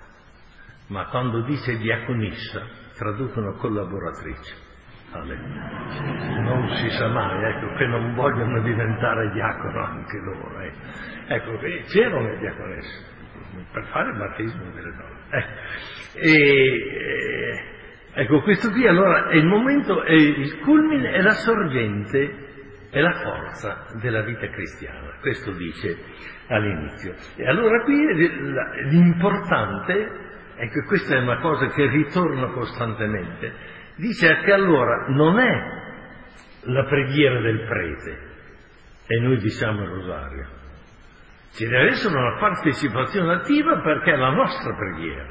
ma quando dice diaconissa, traducono collaboratrice. Alleluia. Non si sa mai, ecco, che non vogliono diventare diacono anche loro. Eh. Ecco, c'erano le diaconesse per fare il battesimo delle donne. Eh. E, ecco, questo qui allora è il momento, è il culmine, è la sorgente, è la forza della vita cristiana. Questo dice all'inizio. E allora qui l'importante, ecco, questa è una cosa che ritorna costantemente, dice che allora non è la preghiera del prete e noi diciamo il rosario, ci deve essere una partecipazione attiva perché è la nostra preghiera.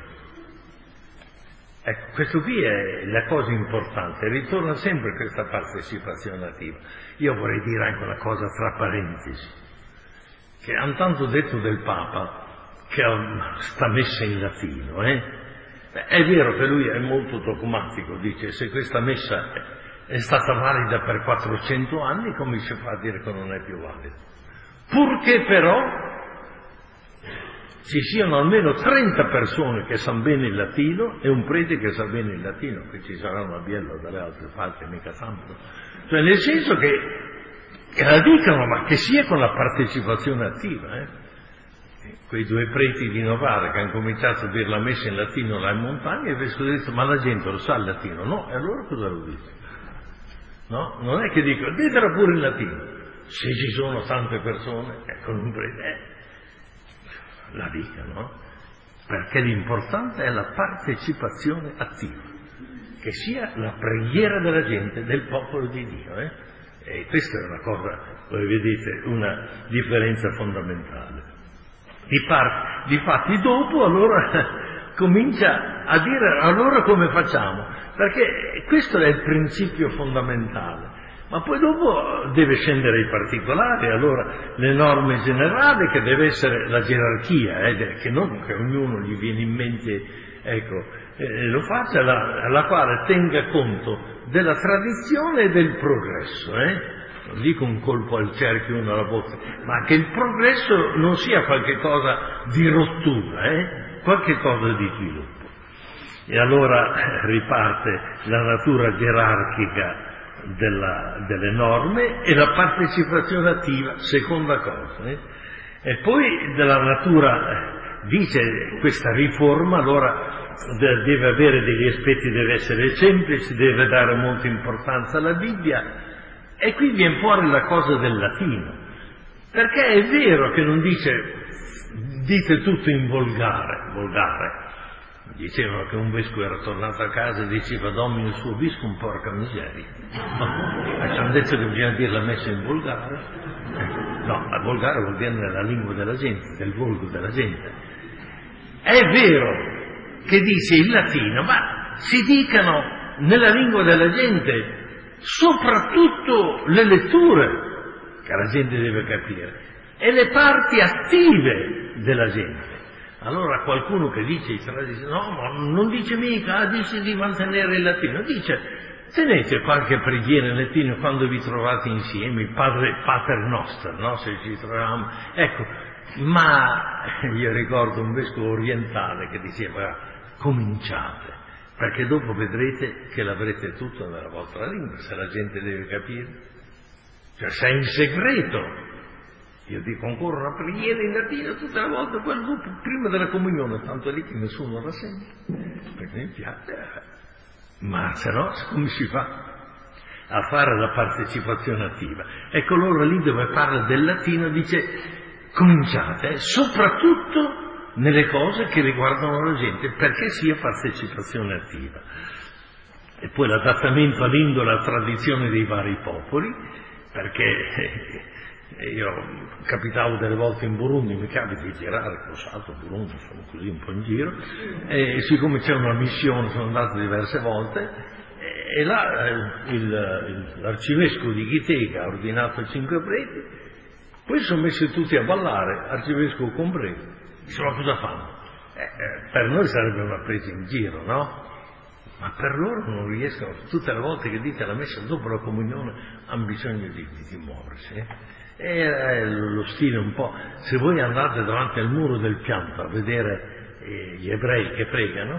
Ecco, questo qui è la cosa importante, ritorna sempre questa partecipazione attiva. Io vorrei dire anche una cosa tra parentesi, che hanno tanto detto del Papa che sta messa in latino, eh? Beh, è vero che lui è molto dogmatico, dice: se questa messa è stata valida per quattrocento anni, come si fa a dire che non è più valida? Purché però ci siano almeno trenta persone che sanno bene il latino e un prete che sa bene il latino, che ci sarà una biella dalle altre parti, mica tanto. Cioè, nel senso che, che la dicano, ma che sia con la partecipazione attiva, eh? Quei due preti di Novara che hanno cominciato a dire la messa in latino là in montagna, e il vescovo ha detto: ma la gente lo sa il latino? No, e allora cosa lo dice? No? Non è che dico: ditela pure in latino. Se ci sono tante persone, ecco, un prete, eh, la dicano, no? Perché l'importante è la partecipazione attiva, che sia la preghiera della gente, del popolo di Dio, eh? E questa è una cosa, voi vedete, una differenza fondamentale. Difatti dopo allora comincia a dire allora come facciamo, perché questo è il principio fondamentale. Ma poi dopo deve scendere ai particolari, allora le norme generali, che deve essere la gerarchia, eh, che non che ognuno gli viene in mente, ecco, eh, lo faccia, la, la quale tenga conto della tradizione e del progresso, eh? Non dico un colpo al cerchio, uno alla bocca, ma che il progresso non sia qualche cosa di rottura, eh? Qualche cosa di sviluppo. E allora riparte la natura gerarchica Della, delle norme e la partecipazione attiva, seconda cosa. Eh? E poi della natura, dice questa riforma, allora deve avere degli aspetti, deve essere semplice, deve dare molta importanza alla Bibbia, e qui viene fuori la cosa del latino, perché è vero che non dice dite tutto in volgare, volgare. Dicevano che un vescovo era tornato a casa e diceva Dominus vobiscum, porca miseria. No, ci hanno detto che bisogna dire la messa in volgare. No, la volgare vuol dire nella lingua della gente, del volgo della gente. È vero che dice il latino, ma si dicano nella lingua della gente soprattutto le letture che la gente deve capire e le parti attive della gente. Allora qualcuno che dice, dice no, ma non dice mica, dice di mantenere il latino, dice tenete qualche preghiera in latino quando vi trovate insieme, il padre Pater Noster, no? Se ci troviamo, ecco, ma io ricordo un vescovo orientale che diceva cominciate, perché dopo vedrete che l'avrete tutto nella vostra lingua, se la gente deve capire, cioè se è in segreto. Io dico ancora una preghiera in latino tutte le volte, poi dopo, prima della comunione, tanto è lì che nessuno la sente, perché mi piace, ma se no come si fa a fare la partecipazione attiva? Ecco, allora lì dove parla del latino dice cominciate, soprattutto nelle cose che riguardano la gente, perché sia partecipazione attiva. E poi l'adattamento all'indole, alla tradizione dei vari popoli, perché io capitavo delle volte in Burundi, mi capita di girare, ho salto Burundi, sono così un po' in giro, e siccome c'è una missione, sono andato diverse volte, e là il, il, l'arcivescovo di Gitega ha ordinato cinque preti, poi sono messi tutti a ballare, arcivescovo compreso, dice ma cosa fanno? Eh, eh, per noi sarebbe una presa in giro, no? Ma per loro non riescono, tutte le volte che dite la messa dopo la comunione hanno bisogno di, di, di muoversi, eh? È lo stile un po', se voi andate davanti al muro del pianto a vedere eh, gli ebrei che pregano,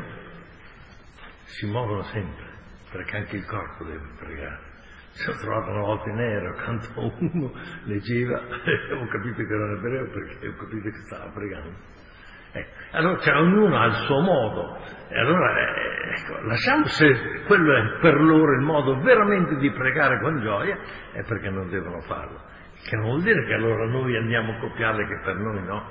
si muovono sempre, perché anche il corpo deve pregare. Si ho trovato una volta in aereo, accanto a uno leggeva, e ho capito che era un ebreo perché ho capito che stava pregando. Ecco. Allora cioè, ognuno ha il suo modo, e allora eh, ecco, lasciamo, se quello è per loro il modo veramente di pregare con gioia, è perché non devono farlo. Che non vuol dire che allora noi andiamo a copiarle, che per noi no.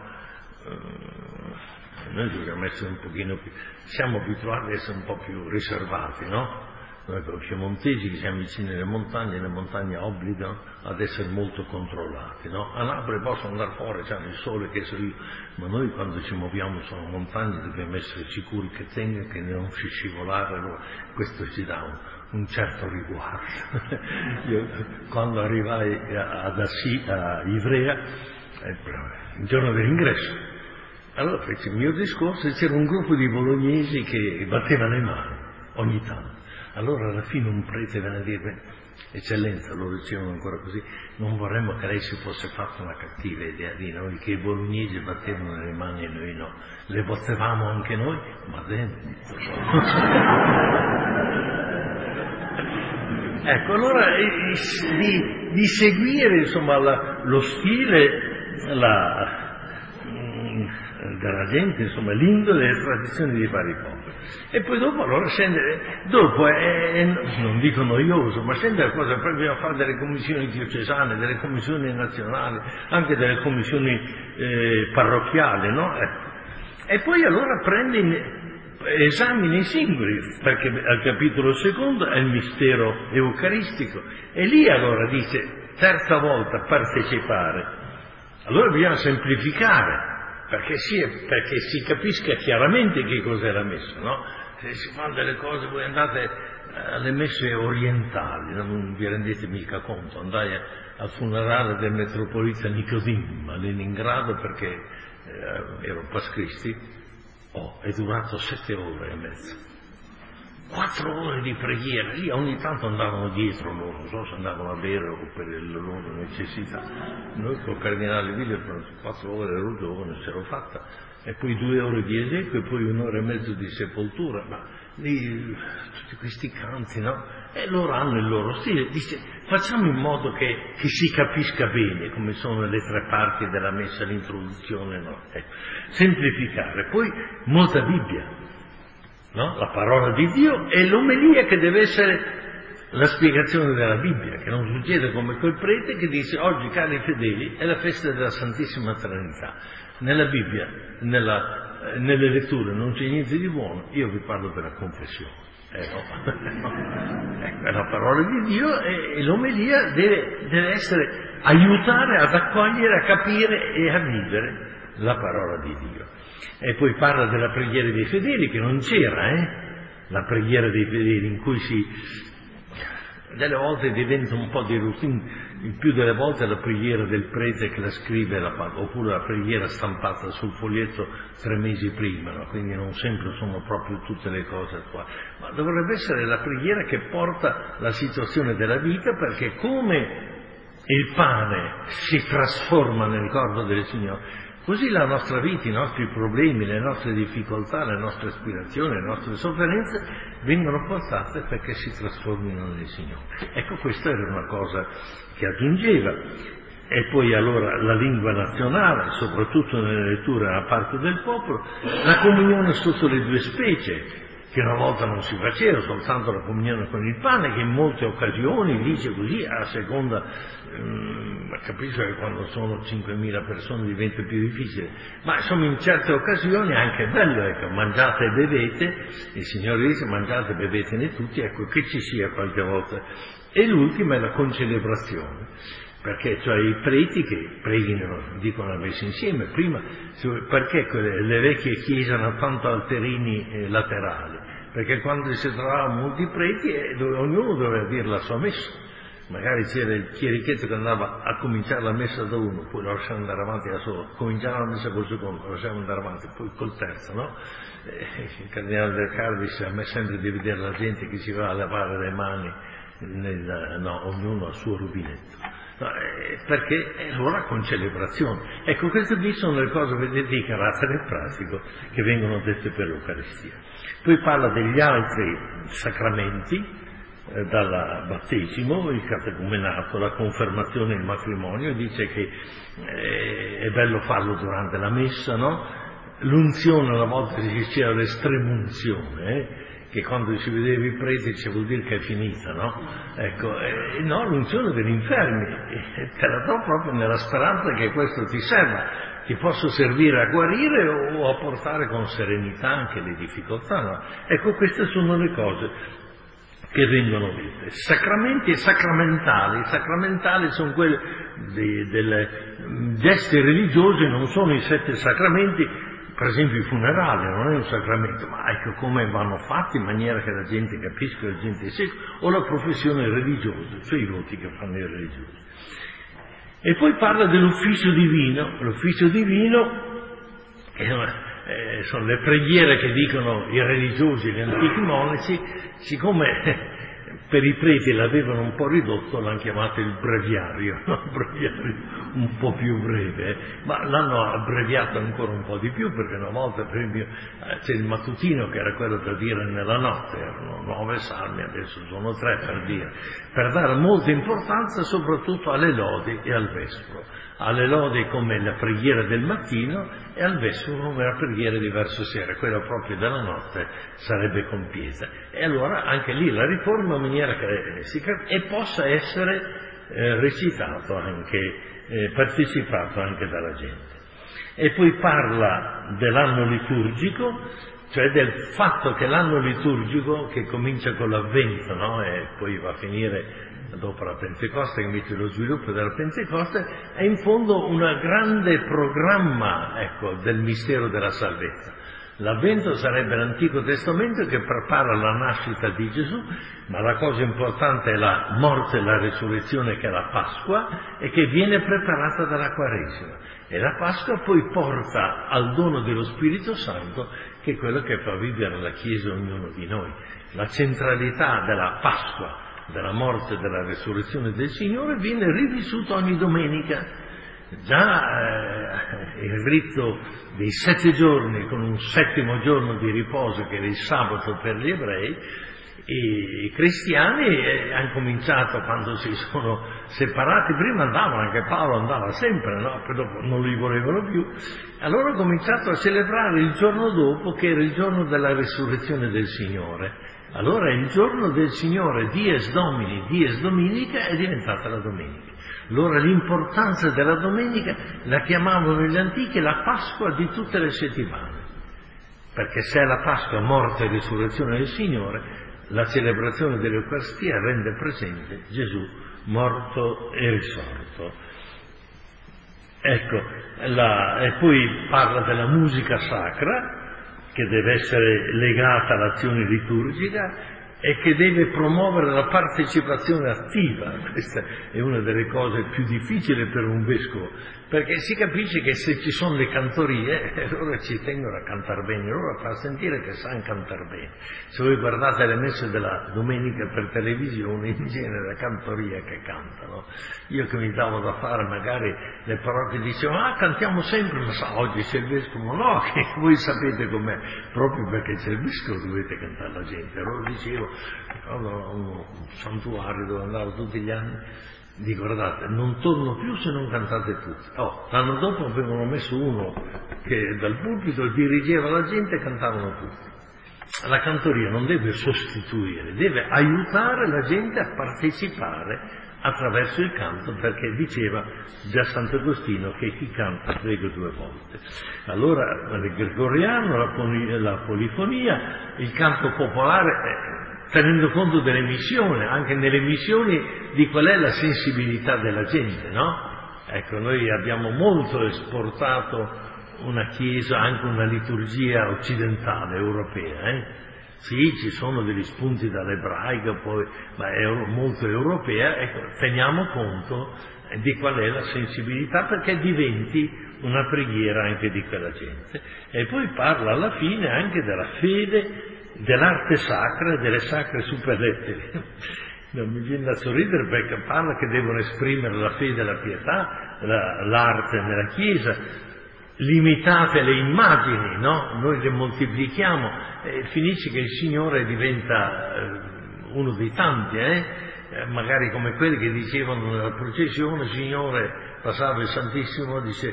Uh, noi dobbiamo essere un pochino più, siamo abituati ad essere un po' più riservati, no? Noi per piemontesi che siamo vicini alle montagne, le montagne obbligano ad essere molto controllati, no? A Napoli possono andare fuori, c'hanno il sole, che so io, ma noi quando ci muoviamo sulle montagne dobbiamo essere sicuri che tenga, che non ci scivolare, allora questo ci dà un, un certo riguardo. Io quando arrivai ad Assi, a Ivrea, eh, il giorno dell'ingresso, allora feci il mio discorso e c'era un gruppo di bolognesi che batteva le mani ogni tanto. Allora alla fine un prete venne a dire, eccellenza, lo dicevano ancora così, non vorremmo che lei si fosse fatta una cattiva idea di noi, che i bolognesi battevano le mani e noi no. Le battevamo anche noi, ma dentro. Ecco, allora di, di seguire insomma la, lo stile la, della gente, insomma l'indole e le tradizioni dei vari popoli. E poi dopo allora scende, dopo è, è, non dico noioso, ma scende la cosa, poi bisogna fare delle commissioni diocesane, delle commissioni nazionali, anche delle commissioni eh, parrocchiali, no? Eh. E poi allora prende in, esamina i singoli, perché al capitolo secondo è il mistero eucaristico, e lì allora dice, terza volta partecipare. Allora bisogna semplificare, perché, sì, perché si capisca chiaramente che cos'è la messa, no? Se si fanno delle cose, voi andate alle messe orientali, non vi rendete mica conto. Andai al funerale del metropolita Nicodim a Leningrado perché eh, ero pascristi, oh, è durato sette ore e mezza. Quattro ore di preghiera, lì ogni tanto andavano dietro loro, non so se andavano a bere o per le loro necessità. Noi col cardinale Wille per quattro ore ero giovane, ce l'ho fatta, e poi due ore di esequio e poi un'ora e mezzo di sepoltura, ma lì tutti questi canti, no? E loro hanno il loro stile, dice facciamo in modo che, che si capisca bene come sono le tre parti della messa, l'introduzione, no? Ecco. Semplificare, poi molta Bibbia. No? La parola di Dio e l'omelia che deve essere la spiegazione della Bibbia, che non succede come quel prete che dice oggi, cari fedeli, è la festa della Santissima Trinità. Nella Bibbia, nella, nelle letture non c'è niente di buono, io vi parlo della confessione. Eh, no. Ecco, è la parola di Dio e, e l'omelia deve, deve essere aiutare ad accogliere, a capire e a vivere la parola di Dio. E poi parla della preghiera dei fedeli, che non c'era, eh? La preghiera dei fedeli, in cui si delle volte diventa un po' di routine, il più delle volte la preghiera del prete che la scrive, la, oppure la preghiera stampata sul foglietto tre mesi prima, no? Quindi non sempre sono proprio tutte le cose attuali, ma dovrebbe essere la preghiera che porta la situazione della vita, perché come il pane si trasforma nel corpo del Signore, così la nostra vita, i nostri problemi, le nostre difficoltà, le nostre aspirazioni, le nostre sofferenze vengono portate perché si trasformino nel Signore. Ecco, questa era una cosa che aggiungeva. E poi allora la lingua nazionale, soprattutto nelle letture da parte del popolo, la comunione sotto le due specie, che una volta non si faceva, soltanto la comunione con il pane, che in molte occasioni dice così, a seconda, ehm, capisco che quando sono cinquemila persone diventa più difficile, ma insomma in certe occasioni è anche bello, ecco, mangiate e bevete, il Signore dice mangiate e bevetene tutti, ecco, che ci sia qualche volta. E l'ultima è la concelebrazione, perché cioè i preti che preghino, dicono la messa insieme, prima, perché le vecchie chiese hanno tanto altarini eh, laterali? Perché quando si trovavano molti preti, eh, dove, ognuno doveva dire la sua messa. Magari c'era il chierichetto che andava a cominciare la messa da uno, poi lo lasciava andare avanti da solo, cominciava la messa col secondo, lo lasciava andare avanti, poi col terzo, no? Eh, il cardinale del Carlo disse a me sempre di vedere la gente che si va a lavare le mani, nel, no, ognuno al suo rubinetto. No, eh, perché è l'ora con celebrazione. Ecco, queste qui sono le cose, vedete, di carattere pratico che vengono dette per l'Eucaristia. Poi parla degli altri sacramenti, eh, dal battesimo, il catecumenato, la confermazione, il matrimonio, e dice che eh, è bello farlo durante la messa, no? L'unzione, una volta che si diceva l'estremunzione, eh? che quando si vedeva i preti ci vuol dire che è finita, no? Ecco, eh, no, l'unzione degli infermi, eh, te la do proprio nella speranza che questo ti serva, ti possa servire a guarire o a portare con serenità anche le difficoltà, no? Ecco, queste sono le cose che vengono dette. Sacramenti e sacramentali. I sacramentali sono quelli di, delle gesti religiosi, non sono i sette sacramenti. Per esempio il funerale non è un sacramento, ma ecco come vanno fatti in maniera che la gente capisca, la gente segua, o la professione religiosa, cioè i voti che fanno i religiosi. E poi parla dell'ufficio divino. L'ufficio divino è una, eh, sono le preghiere che dicono i religiosi, gli antichi monaci, siccome per i preti l'avevano un po' ridotto, l'hanno chiamato il breviario, no? Il breviario un po' più breve, eh? Ma l'hanno abbreviato ancora un po' di più, perché una volta, per esempio, c'è il mattutino che era quello per dire nella notte, erano nove salmi, adesso sono tre per dire, per dare molta importanza soprattutto alle lodi e al vespro. Alle lodi come la preghiera del mattino e al vespro come la preghiera di verso sera, quella proprio della notte sarebbe compieta. E allora anche lì la riforma in maniera che si cap- e possa essere eh, recitato anche, eh, partecipato anche dalla gente. E poi parla dell'anno liturgico, cioè del fatto che l'anno liturgico, che comincia con l'Avvento, no? E poi va a finire dopo la Pentecoste, che invece lo sviluppo della Pentecoste, è in fondo un grande programma, ecco, del mistero della salvezza. L'Avvento sarebbe l'Antico Testamento che prepara la nascita di Gesù, ma la cosa importante è la morte e la resurrezione, che è la Pasqua, e che viene preparata dalla Quaresima. E la Pasqua poi porta al dono dello Spirito Santo, che è quello che fa vivere la Chiesa ognuno di noi. La centralità della Pasqua, della morte e della resurrezione del Signore, viene rivissuta ogni domenica. Già eh, il rito dei sette giorni con un settimo giorno di riposo, che era il sabato per gli ebrei, i cristiani eh, hanno cominciato, quando si sono separati, prima andavano, anche Paolo andava sempre, no? Poi dopo non li volevano più, allora hanno cominciato a celebrare il giorno dopo, che era il giorno della risurrezione del Signore. Allora il giorno del Signore, Dies Domini, Dies Dominica, è diventata la domenica. Allora l'importanza della domenica la chiamavano gli antichi la Pasqua di tutte le settimane, perché se è la Pasqua, morte e risurrezione del Signore, la celebrazione dell'Eucaristia rende presente Gesù morto e risorto. Ecco, la, e poi parla della musica sacra, che deve essere legata all'azione liturgica e che deve promuovere la partecipazione attiva. Questa è una delle cose più difficili per un vescovo, perché si capisce che se ci sono le cantorie, loro ci tengono a cantare bene, loro a far sentire che sanno cantare bene. Se voi guardate le messe della domenica per televisione, in genere la cantoria che cantano. Io che mi davo da fare, magari le parrocchie dicevano, ah, cantiamo sempre, ma sa, oggi c'è il vescovo. No, che voi sapete com'è, proprio perché c'è il vescovo dovete cantare la gente. Allora dicevo, allora, un santuario dove andavo tutti gli anni, dico, guardate, non torno più se non cantate tutti. Oh, l'anno dopo avevano messo uno che dal pulpito dirigeva la gente e cantavano tutti. La cantoria non deve sostituire, deve aiutare la gente a partecipare attraverso il canto, perché diceva già Sant'Agostino che chi canta prega due volte. Allora il gregoriano, la, poli, la polifonia, il canto popolare, eh, tenendo conto delle missioni, anche nelle missioni di qual è la sensibilità della gente, no? Ecco, noi abbiamo molto esportato una chiesa, anche una liturgia occidentale, europea, eh? Sì, ci sono degli spunti dall'ebraico, poi, ma è molto europea, ecco, teniamo conto di qual è la sensibilità, perché diventi una preghiera anche di quella gente. E poi parla alla fine anche della fede, dell'arte sacra e delle sacre superlettere. Non mi viene da sorridere, perché parla che devono esprimere la fede e la pietà, la, l'arte nella Chiesa. Limitate le immagini, no? Noi le moltiplichiamo e finisce che il Signore diventa eh, uno dei tanti, eh? Eh, magari come quelli che dicevano nella processione, Signore, passava il Santissimo, dice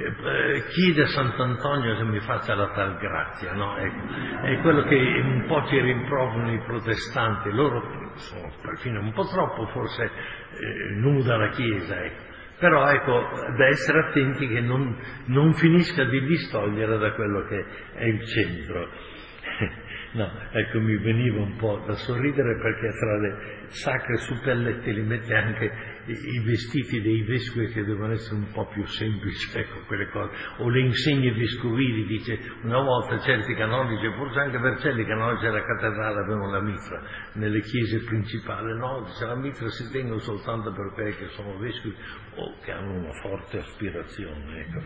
eh, chiede a Sant'Antonio che mi faccia la tal grazia, no? Ecco, è quello che un po' ci rimproverano i protestanti, loro sono perfino un po' troppo forse eh, nuda la Chiesa, ecco. Però ecco, da essere attenti che non, non finisca di distogliere da quello che è il centro. No, ecco, mi veniva un po' da sorridere, perché tra le sacre suppellette li mette anche i, i vestiti dei vescovi, che devono essere un po' più semplici, ecco, quelle cose. O le insegne vescovili, dice, una volta certi canonici, forse anche per certi canonici della cattedrale avevano la mitra, nelle chiese principali, no, dice, la mitra si tengono soltanto per quelli che sono vescovi o che hanno una forte aspirazione, ecco.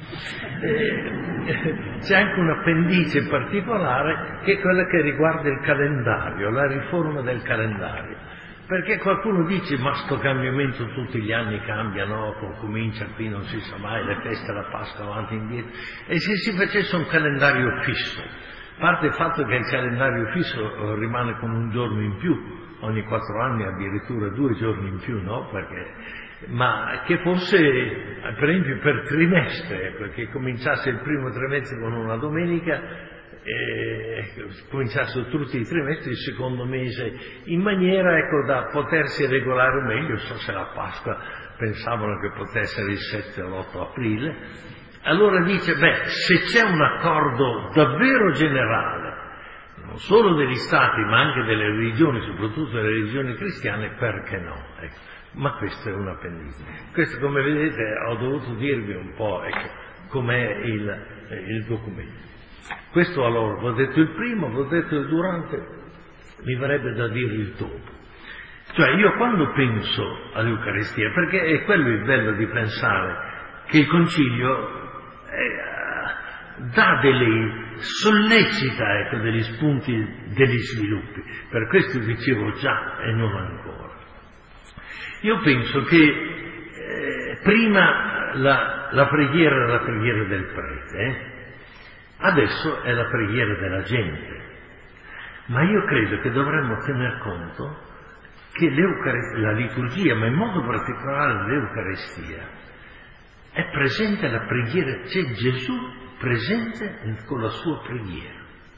E, c'è anche un appendice particolare, che è quella che riguarda il calendario, la riforma del calendario. Perché qualcuno dice, ma sto cambiamento tutti gli anni cambia, no? Comincia qui, non si sa mai, le feste, la Pasqua, avanti e indietro. E se si facesse un calendario fisso, a parte il fatto che il calendario fisso rimane con un giorno in più, ogni quattro anni addirittura due giorni in più, no? Perché, ma che fosse, per esempio, per trimestre, perché cominciasse il primo trimestre con una domenica, e cominciassero tutti i trimestri il secondo mese, in maniera, ecco, da potersi regolare meglio. So se la Pasqua pensavano che potesse essere il sette o l'otto aprile. Allora dice, beh, se c'è un accordo davvero generale, non solo degli stati ma anche delle religioni, soprattutto delle religioni cristiane, perché no? Ecco. ma questo è un appendice. Questo, come vedete, ho dovuto dirvi un po', ecco, com'è il, il documento. Questo allora, vi ho detto il primo, vi ho detto il durante, mi verrebbe da dirvi il dopo. Cioè io quando penso all'Eucaristia, perché è quello il bello di pensare che il Concilio eh, dà delle, sollecita ecco, degli spunti, degli sviluppi, per questo dicevo già e non ancora. Io penso che eh, prima la, la preghiera era la preghiera del prete, eh? Adesso è la preghiera della gente, ma io credo che dovremmo tener conto che la liturgia, ma in modo particolare l'Eucaristia, è presente la preghiera, c'è Gesù presente con la sua preghiera.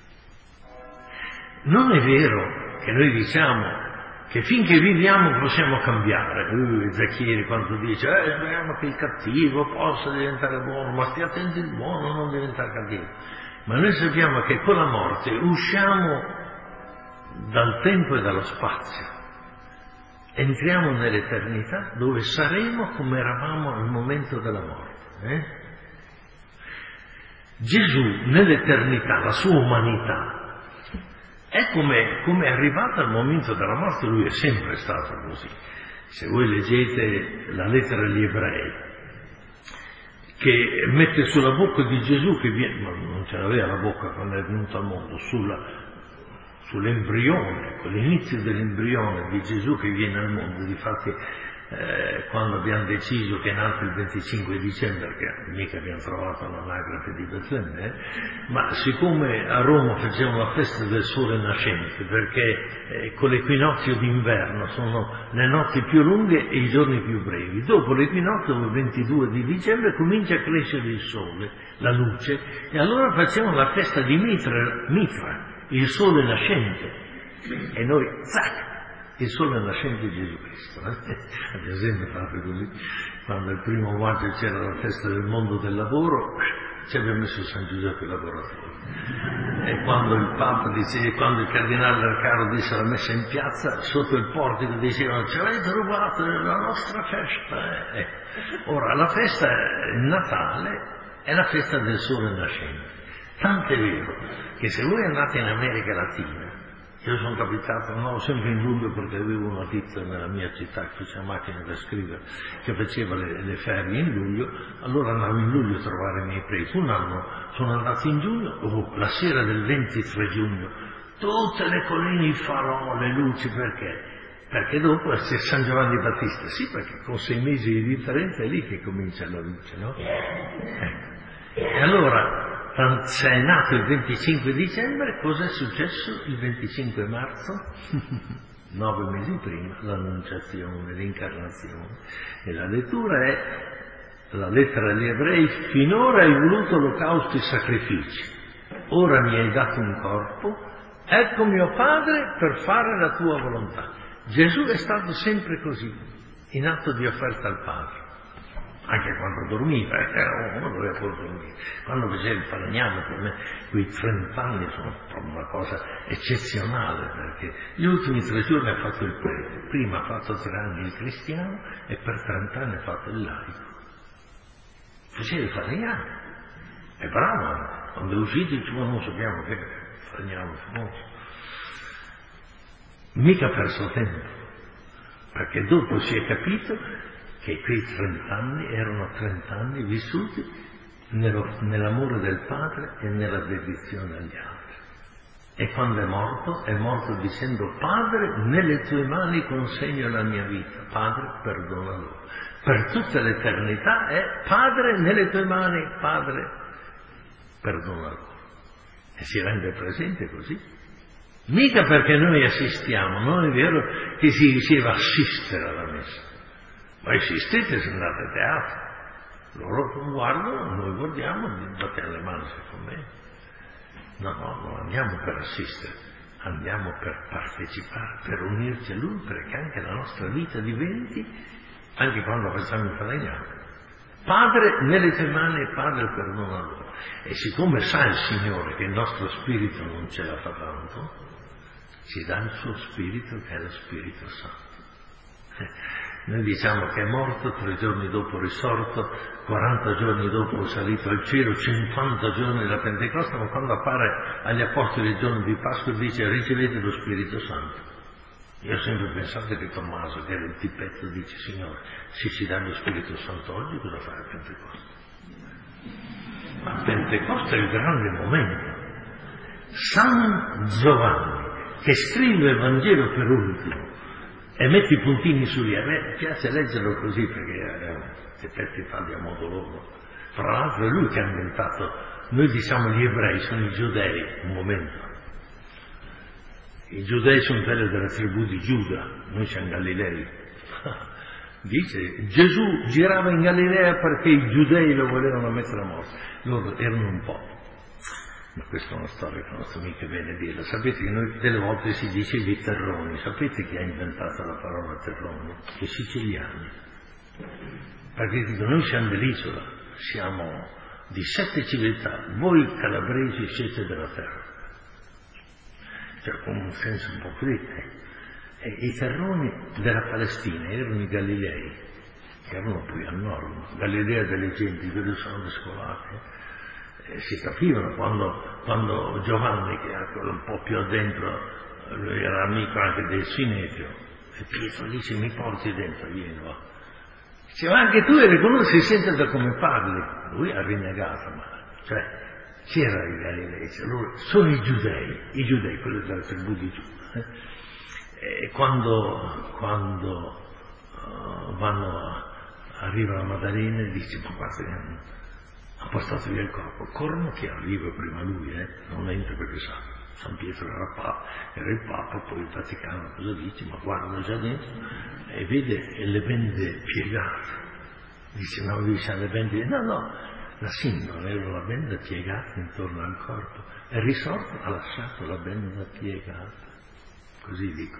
Non è vero che noi diciamo che finché viviamo possiamo cambiare. Uh, Zacchieri quando dice eh, speriamo che il cattivo possa diventare buono, ma stia attento il buono non diventare cattivo. Ma noi sappiamo che con la morte usciamo dal tempo e dallo spazio. Entriamo nell'eternità dove saremo come eravamo al momento della morte. Eh? Gesù nell'eternità, la sua umanità, è come, come è arrivato al momento della morte, lui è sempre stato così. Se voi leggete la lettera agli Ebrei, che mette sulla bocca di Gesù, che viene, ma non ce l'aveva la bocca quando è venuto al mondo, sulla sull'embrione, con l'inizio dell'embrione di Gesù che viene al mondo. Difatti eh, quando abbiamo deciso che è nato il venticinque dicembre, che mica abbiamo trovato l'anagrafe di Betlemme, eh, ma siccome a Roma facevano la festa del sole nascente, perché eh, con l'equinozio d'inverno sono le notti più lunghe e i giorni più brevi, dopo l'equinozio il ventidue di dicembre comincia a crescere il sole, la luce, e allora facevano la festa di Mitra, Mitra il sole nascente, e noi, zac, il sole nascente di Gesù Cristo. Eh? Abbiamo sempre fatto così. Quando il primo maggio c'era la festa del mondo del lavoro, ci abbiamo messo San Giuseppe lavoratore. E quando il Papa dice, quando il Cardinale del Caro disse la messa in piazza, sotto il portico dicevano ci avete rubato la nostra festa. Eh? Ora, la festa, il Natale, è la festa del sole nascente. Tant'è vero che se voi andate in America Latina, io sono capitato, no, sempre in luglio perché avevo una tizia nella mia città che faceva macchina da scrivere, che faceva le, le ferie in luglio, allora andavo in luglio a trovare i miei preti. Un anno sono andato in giugno, oh, la sera del ventitré giugno, tutte le colline, i farò, le luci, perché? Perché dopo c'è San Giovanni Battista, sì, perché con sei mesi di differenza è lì che comincia la luce, no? Ecco. E allora, se è nato il venticinque dicembre, cosa è successo il venticinque marzo? Nove mesi prima, l'annunciazione, l'incarnazione. E la lettura è la lettera agli Ebrei: finora hai voluto olocausti e sacrifici, ora mi hai dato un corpo, ecco mio Padre per fare la tua volontà. Gesù è stato sempre così, in atto di offerta al Padre. Anche quando dormiva, era uno doveva pure dormire. Quando faceva il falegname, per me quei trenta anni sono proprio una cosa eccezionale, perché gli ultimi tre giorni ha fatto il prete, prima ha fatto tre anni il cristiano e per trenta anni ha fatto il laico. Faceva il falegname, è bravo, quando è uscito dice ma non sappiamo che falegname famoso. Mica ha perso tempo, perché dopo si è capito che quei trent'anni erano trent'anni vissuti nello, nell'amore del Padre e nella dedizione agli altri. E quando è morto, è morto dicendo: Padre, nelle tue mani consegno la mia vita, Padre, perdona loro. Per tutta l'eternità è Padre, nelle tue mani, Padre, perdona loro. E si rende presente così. Mica perché noi assistiamo, non è vero che si diceva assistere alla messa. Ma esistete se andate a teatro, loro guardano, noi guardiamo, battiamo le mani secondo me. No, no, non andiamo per assistere, andiamo per partecipare, per unirci a Lui, perché anche la nostra vita diventi, anche quando facciamo il falegname, Padre, nelle tue mani, Padre, perdona loro. E siccome sa il Signore che il nostro spirito non ce la fa tanto, ci dà il suo spirito che è lo Spirito Santo. Noi diciamo che è morto, tre giorni dopo risorto, quaranta giorni dopo salito al cielo, cinquanta giorni da Pentecoste, ma quando appare agli apostoli il giorno di Pasqua dice ricevete lo Spirito Santo. Io ho sempre pensato che Tommaso, che era il tippetto, dice Signore, se ci dà lo Spirito Santo oggi cosa fai a Pentecoste? Ma Pentecoste è il grande momento. San Giovanni, che scrive il Vangelo per ultimo e mette i puntini sugli a me piace leggerlo così perché che pezzi falli a modo loro. Fra l'altro è lui che ha inventato, noi diciamo gli ebrei sono i giudei, un momento. I giudei sono quelli della tribù di Giuda, noi siamo Galilei. Dice, Gesù girava in Galilea perché i giudei lo volevano mettere a morte. Loro erano un po'. Ma questa è una storia che non sto mica bene dirla. Sapete che noi delle volte si dice i terroni. Sapete chi ha inventato la parola terroni? I siciliani. Perché dicono, noi siamo dell'isola, siamo di sette civiltà, voi calabresi siete della terra. Cioè con un senso un po' così. E i terroni della Palestina erano i Galilei, che erano poi al nord. Galilea delle genti, quelli sono mescolati. Eh, si capivano quando, quando Giovanni, che era quello un po' più addentro, lui era amico anche del Sinedrio, e Pietro dice mi porti dentro, vieni va. Dice ma anche tu eri con lui, si sente da come parli. Lui ha rinnegato, ma cioè c'era i Galilei, cioè, loro sono i giudei, i giudei, quelli della tribù di Giuda. Eh? E quando, quando uh, vanno, arriva la Maddalena e dice ma guarda, ha portato via il corpo, corrono che arriva prima lui, eh? Non entra perché sa, San Pietro era, pa, era il Papa, poi il Vaticano cosa dice, ma guarda già dentro e vede le bende piegate, dice ma dice le bende, no no, la signora era la benda piegata intorno al corpo, e risorto ha lasciato la benda piegata, così dico.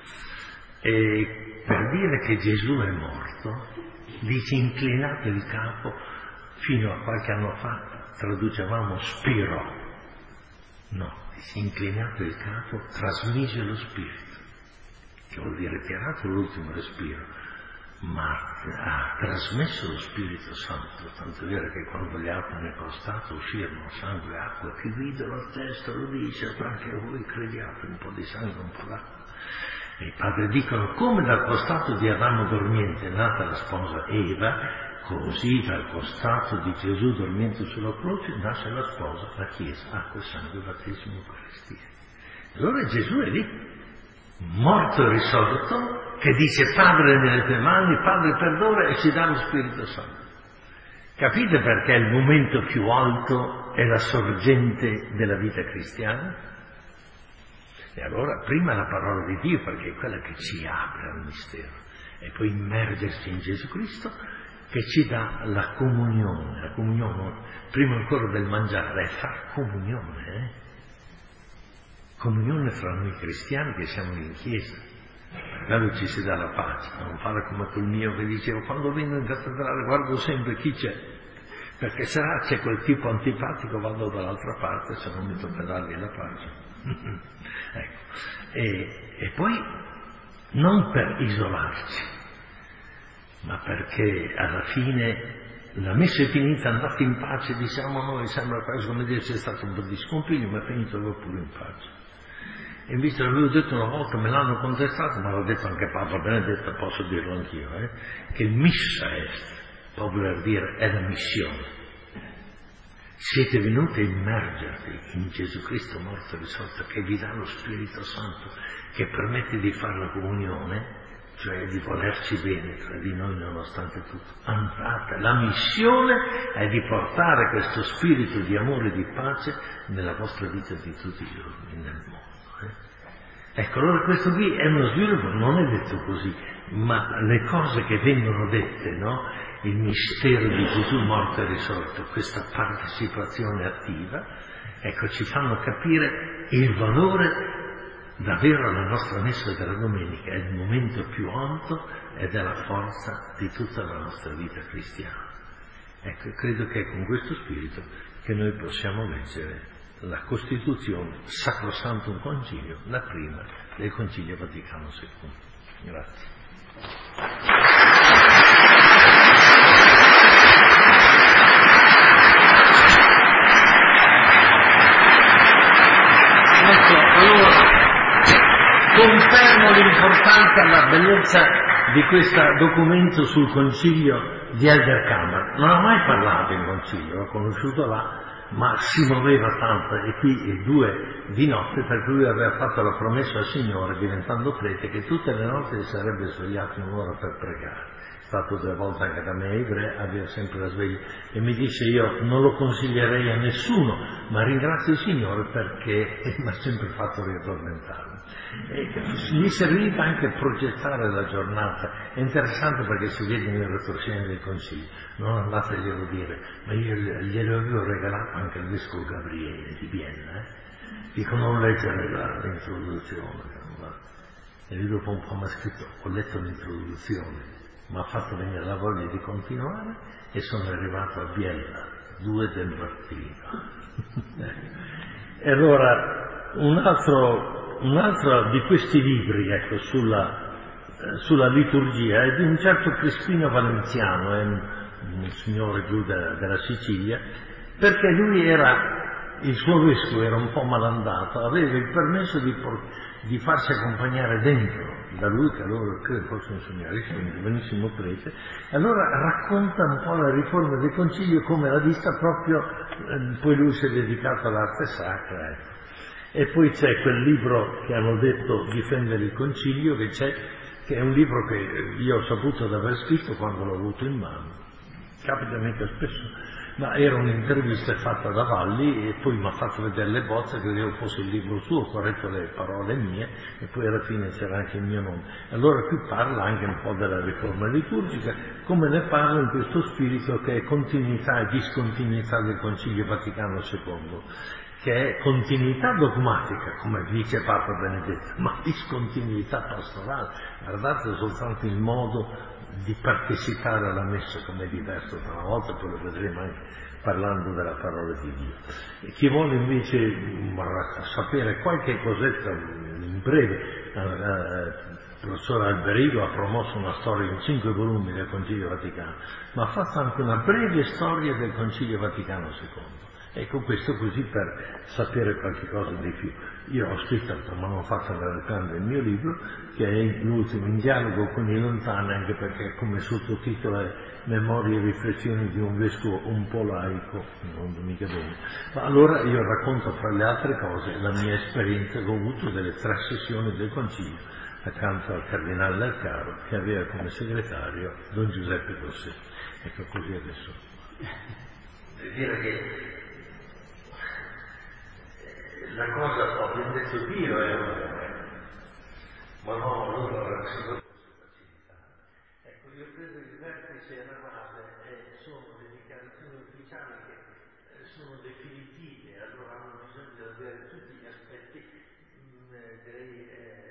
E per dire che Gesù è morto, dice inclinato il capo. Fino a qualche anno fa traducevamo spiro, no, si è inclinato il capo, trasmise lo spirito, che vuol dire tirato l'ultimo respiro, ma ha trasmesso lo Spirito Santo, tanto è vero che quando gli altri hanno costato uscirono sangue e acqua, chi videro al testo lo dice, anche voi crediate, un po' di sangue, un po' d'acqua. E i padri dicono, come dal costato di Adamo dormiente è nata la sposa Eva, così dal costato di Gesù dormiente sulla croce nasce la sposa, la Chiesa, acqua e sangue, battesimo, Eucaristia. Allora Gesù è lì, morto e risorto, che dice Padre nelle tue mani, Padre perdona e ci dà lo Spirito Santo. Capite perché il momento più alto è la sorgente della vita cristiana? E allora prima la parola di Dio, perché è quella che ci apre al mistero, e poi immergersi in Gesù Cristo, che ci dà la comunione. La comunione, prima ancora del mangiare, è far comunione, eh? Comunione fra noi cristiani che siamo in chiesa. Allora ci si dà la pace, non fare come quel mio che diceva, quando vengo in cattedrale guardo sempre chi c'è, perché se là c'è quel tipo antipatico vado dall'altra parte, se non mi tocca dargli la pace. Ecco. E, e poi non per isolarci, ma perché alla fine la messa è finita, andate in pace, diciamo noi, sembra quasi come dire c'è stato un po' di scompiglio, ma è finito pure in pace. E invece l'avevo detto una volta, me l'hanno contestato, ma l'ha detto anche Papa Benedetto, posso dirlo anch'io, eh, che il missa est, può voler dire, è la missione. Siete venuti a immergervi in Gesù Cristo morto e risorto, che vi dà lo Spirito Santo, che permette di fare la comunione, cioè di volerci bene tra di noi nonostante tutto. Andate, la missione è di portare questo spirito di amore e di pace nella vostra vita di tutti i giorni nel mondo. Eh? Ecco, allora questo qui è uno sviluppo, non è detto così, ma le cose che vengono dette, no? Il mistero di Gesù morto e risorto, questa partecipazione attiva, ecco, ci fanno capire il valore davvero alla nostra messa della domenica, è il momento più alto ed è la forza di tutta la nostra vita cristiana. Ecco, credo che è con questo spirito che noi possiamo leggere la Costituzione Sacrosantum Concilio, la prima del Concilio Vaticano secondo. Grazie. confermo l'importanza e la bellezza di questo documento sul concilio di Elderkammer. Non ho mai parlato in concilio, l'ho conosciuto là, ma si muoveva tanto, e qui due di notte, per cui lui aveva fatto la promessa al Signore, diventando prete, che tutte le notti si sarebbe svegliato un'ora per pregare. È stato due volte anche da me a Ivrea, aveva sempre la sveglia, e mi dice: io non lo consiglierei a nessuno, ma ringrazio il Signore perché mi ha sempre fatto riaddormentarmi. E gli serviva anche progettare la giornata. È interessante perché si vede nelle retroscene del Concilio. Non andateglielo a dire, ma io glielo avevo regalato anche al Vescovo Gabriele di Vienna. Eh? Dico, non leggere la, l'introduzione. E lui dopo un po' mi ha scritto: ho letto l'introduzione, mi ha fatto venire la voglia di continuare, e sono arrivato a Biella, due del mattino. E allora un altro Un altro di questi libri, ecco, sulla, eh, sulla liturgia è di un certo Crispino Valenziano, è un, un signore giù de, della Sicilia, perché lui era, il suo vescovo era un po' malandato, aveva il permesso di, por, di farsi accompagnare dentro da lui, che allora credo fosse un seminarista, un giovanissimo prete, e allora racconta un po' la riforma del Concilio, come l'ha vista proprio, eh, poi lui si è dedicato all'arte sacra, ecco. E poi c'è quel libro che hanno detto Difendere il Concilio, che c'è, che è un libro che io ho saputo di aver scritto quando l'ho avuto in mano. Capita mica spesso, ma era un'intervista fatta da Valli, e poi mi ha fatto vedere le bozze, credevo fosse il libro suo, ho corretto le parole mie, e poi alla fine c'era anche il mio nome. Allora qui parla anche un po' della riforma liturgica, come ne parla in questo spirito che è continuità e discontinuità del Concilio Vaticano secondo, che è continuità dogmatica, come dice Papa Benedetto, ma discontinuità pastorale. Guardate soltanto il modo di partecipare alla messa, come è diverso tra una volta, poi lo vedremo anche parlando della parola di Dio. E chi vuole invece sapere qualche cosetta in breve, il professor Alberigo ha promosso una storia in cinque volumi del Concilio Vaticano, ma ha fatto anche una breve storia del Concilio Vaticano secondo. Ecco, questo così per sapere qualche cosa di più. Io ho scritto, ma non ho fatto la reclama del mio libro, che è l'ultimo, In dialogo con i lontani, anche perché come sottotitolo è Memorie e riflessioni di un vescovo un po' laico, non mica bene. Ma allora io racconto, fra le altre cose, la mia esperienza che ho avuto delle tre sessioni del Concilio, accanto al Cardinale Leccaro, che aveva come segretario Don Giuseppe Dossetti. Ecco, così adesso. Devo dire che la cosa, ho ben detto Dio, è un ma no, allora la facilità. Ecco, io credo che i vertici e la base eh, sono le dichiarazioni ufficiali che eh, sono definitive, allora hanno bisogno di avere tutti gli aspetti, mh, direi, eh,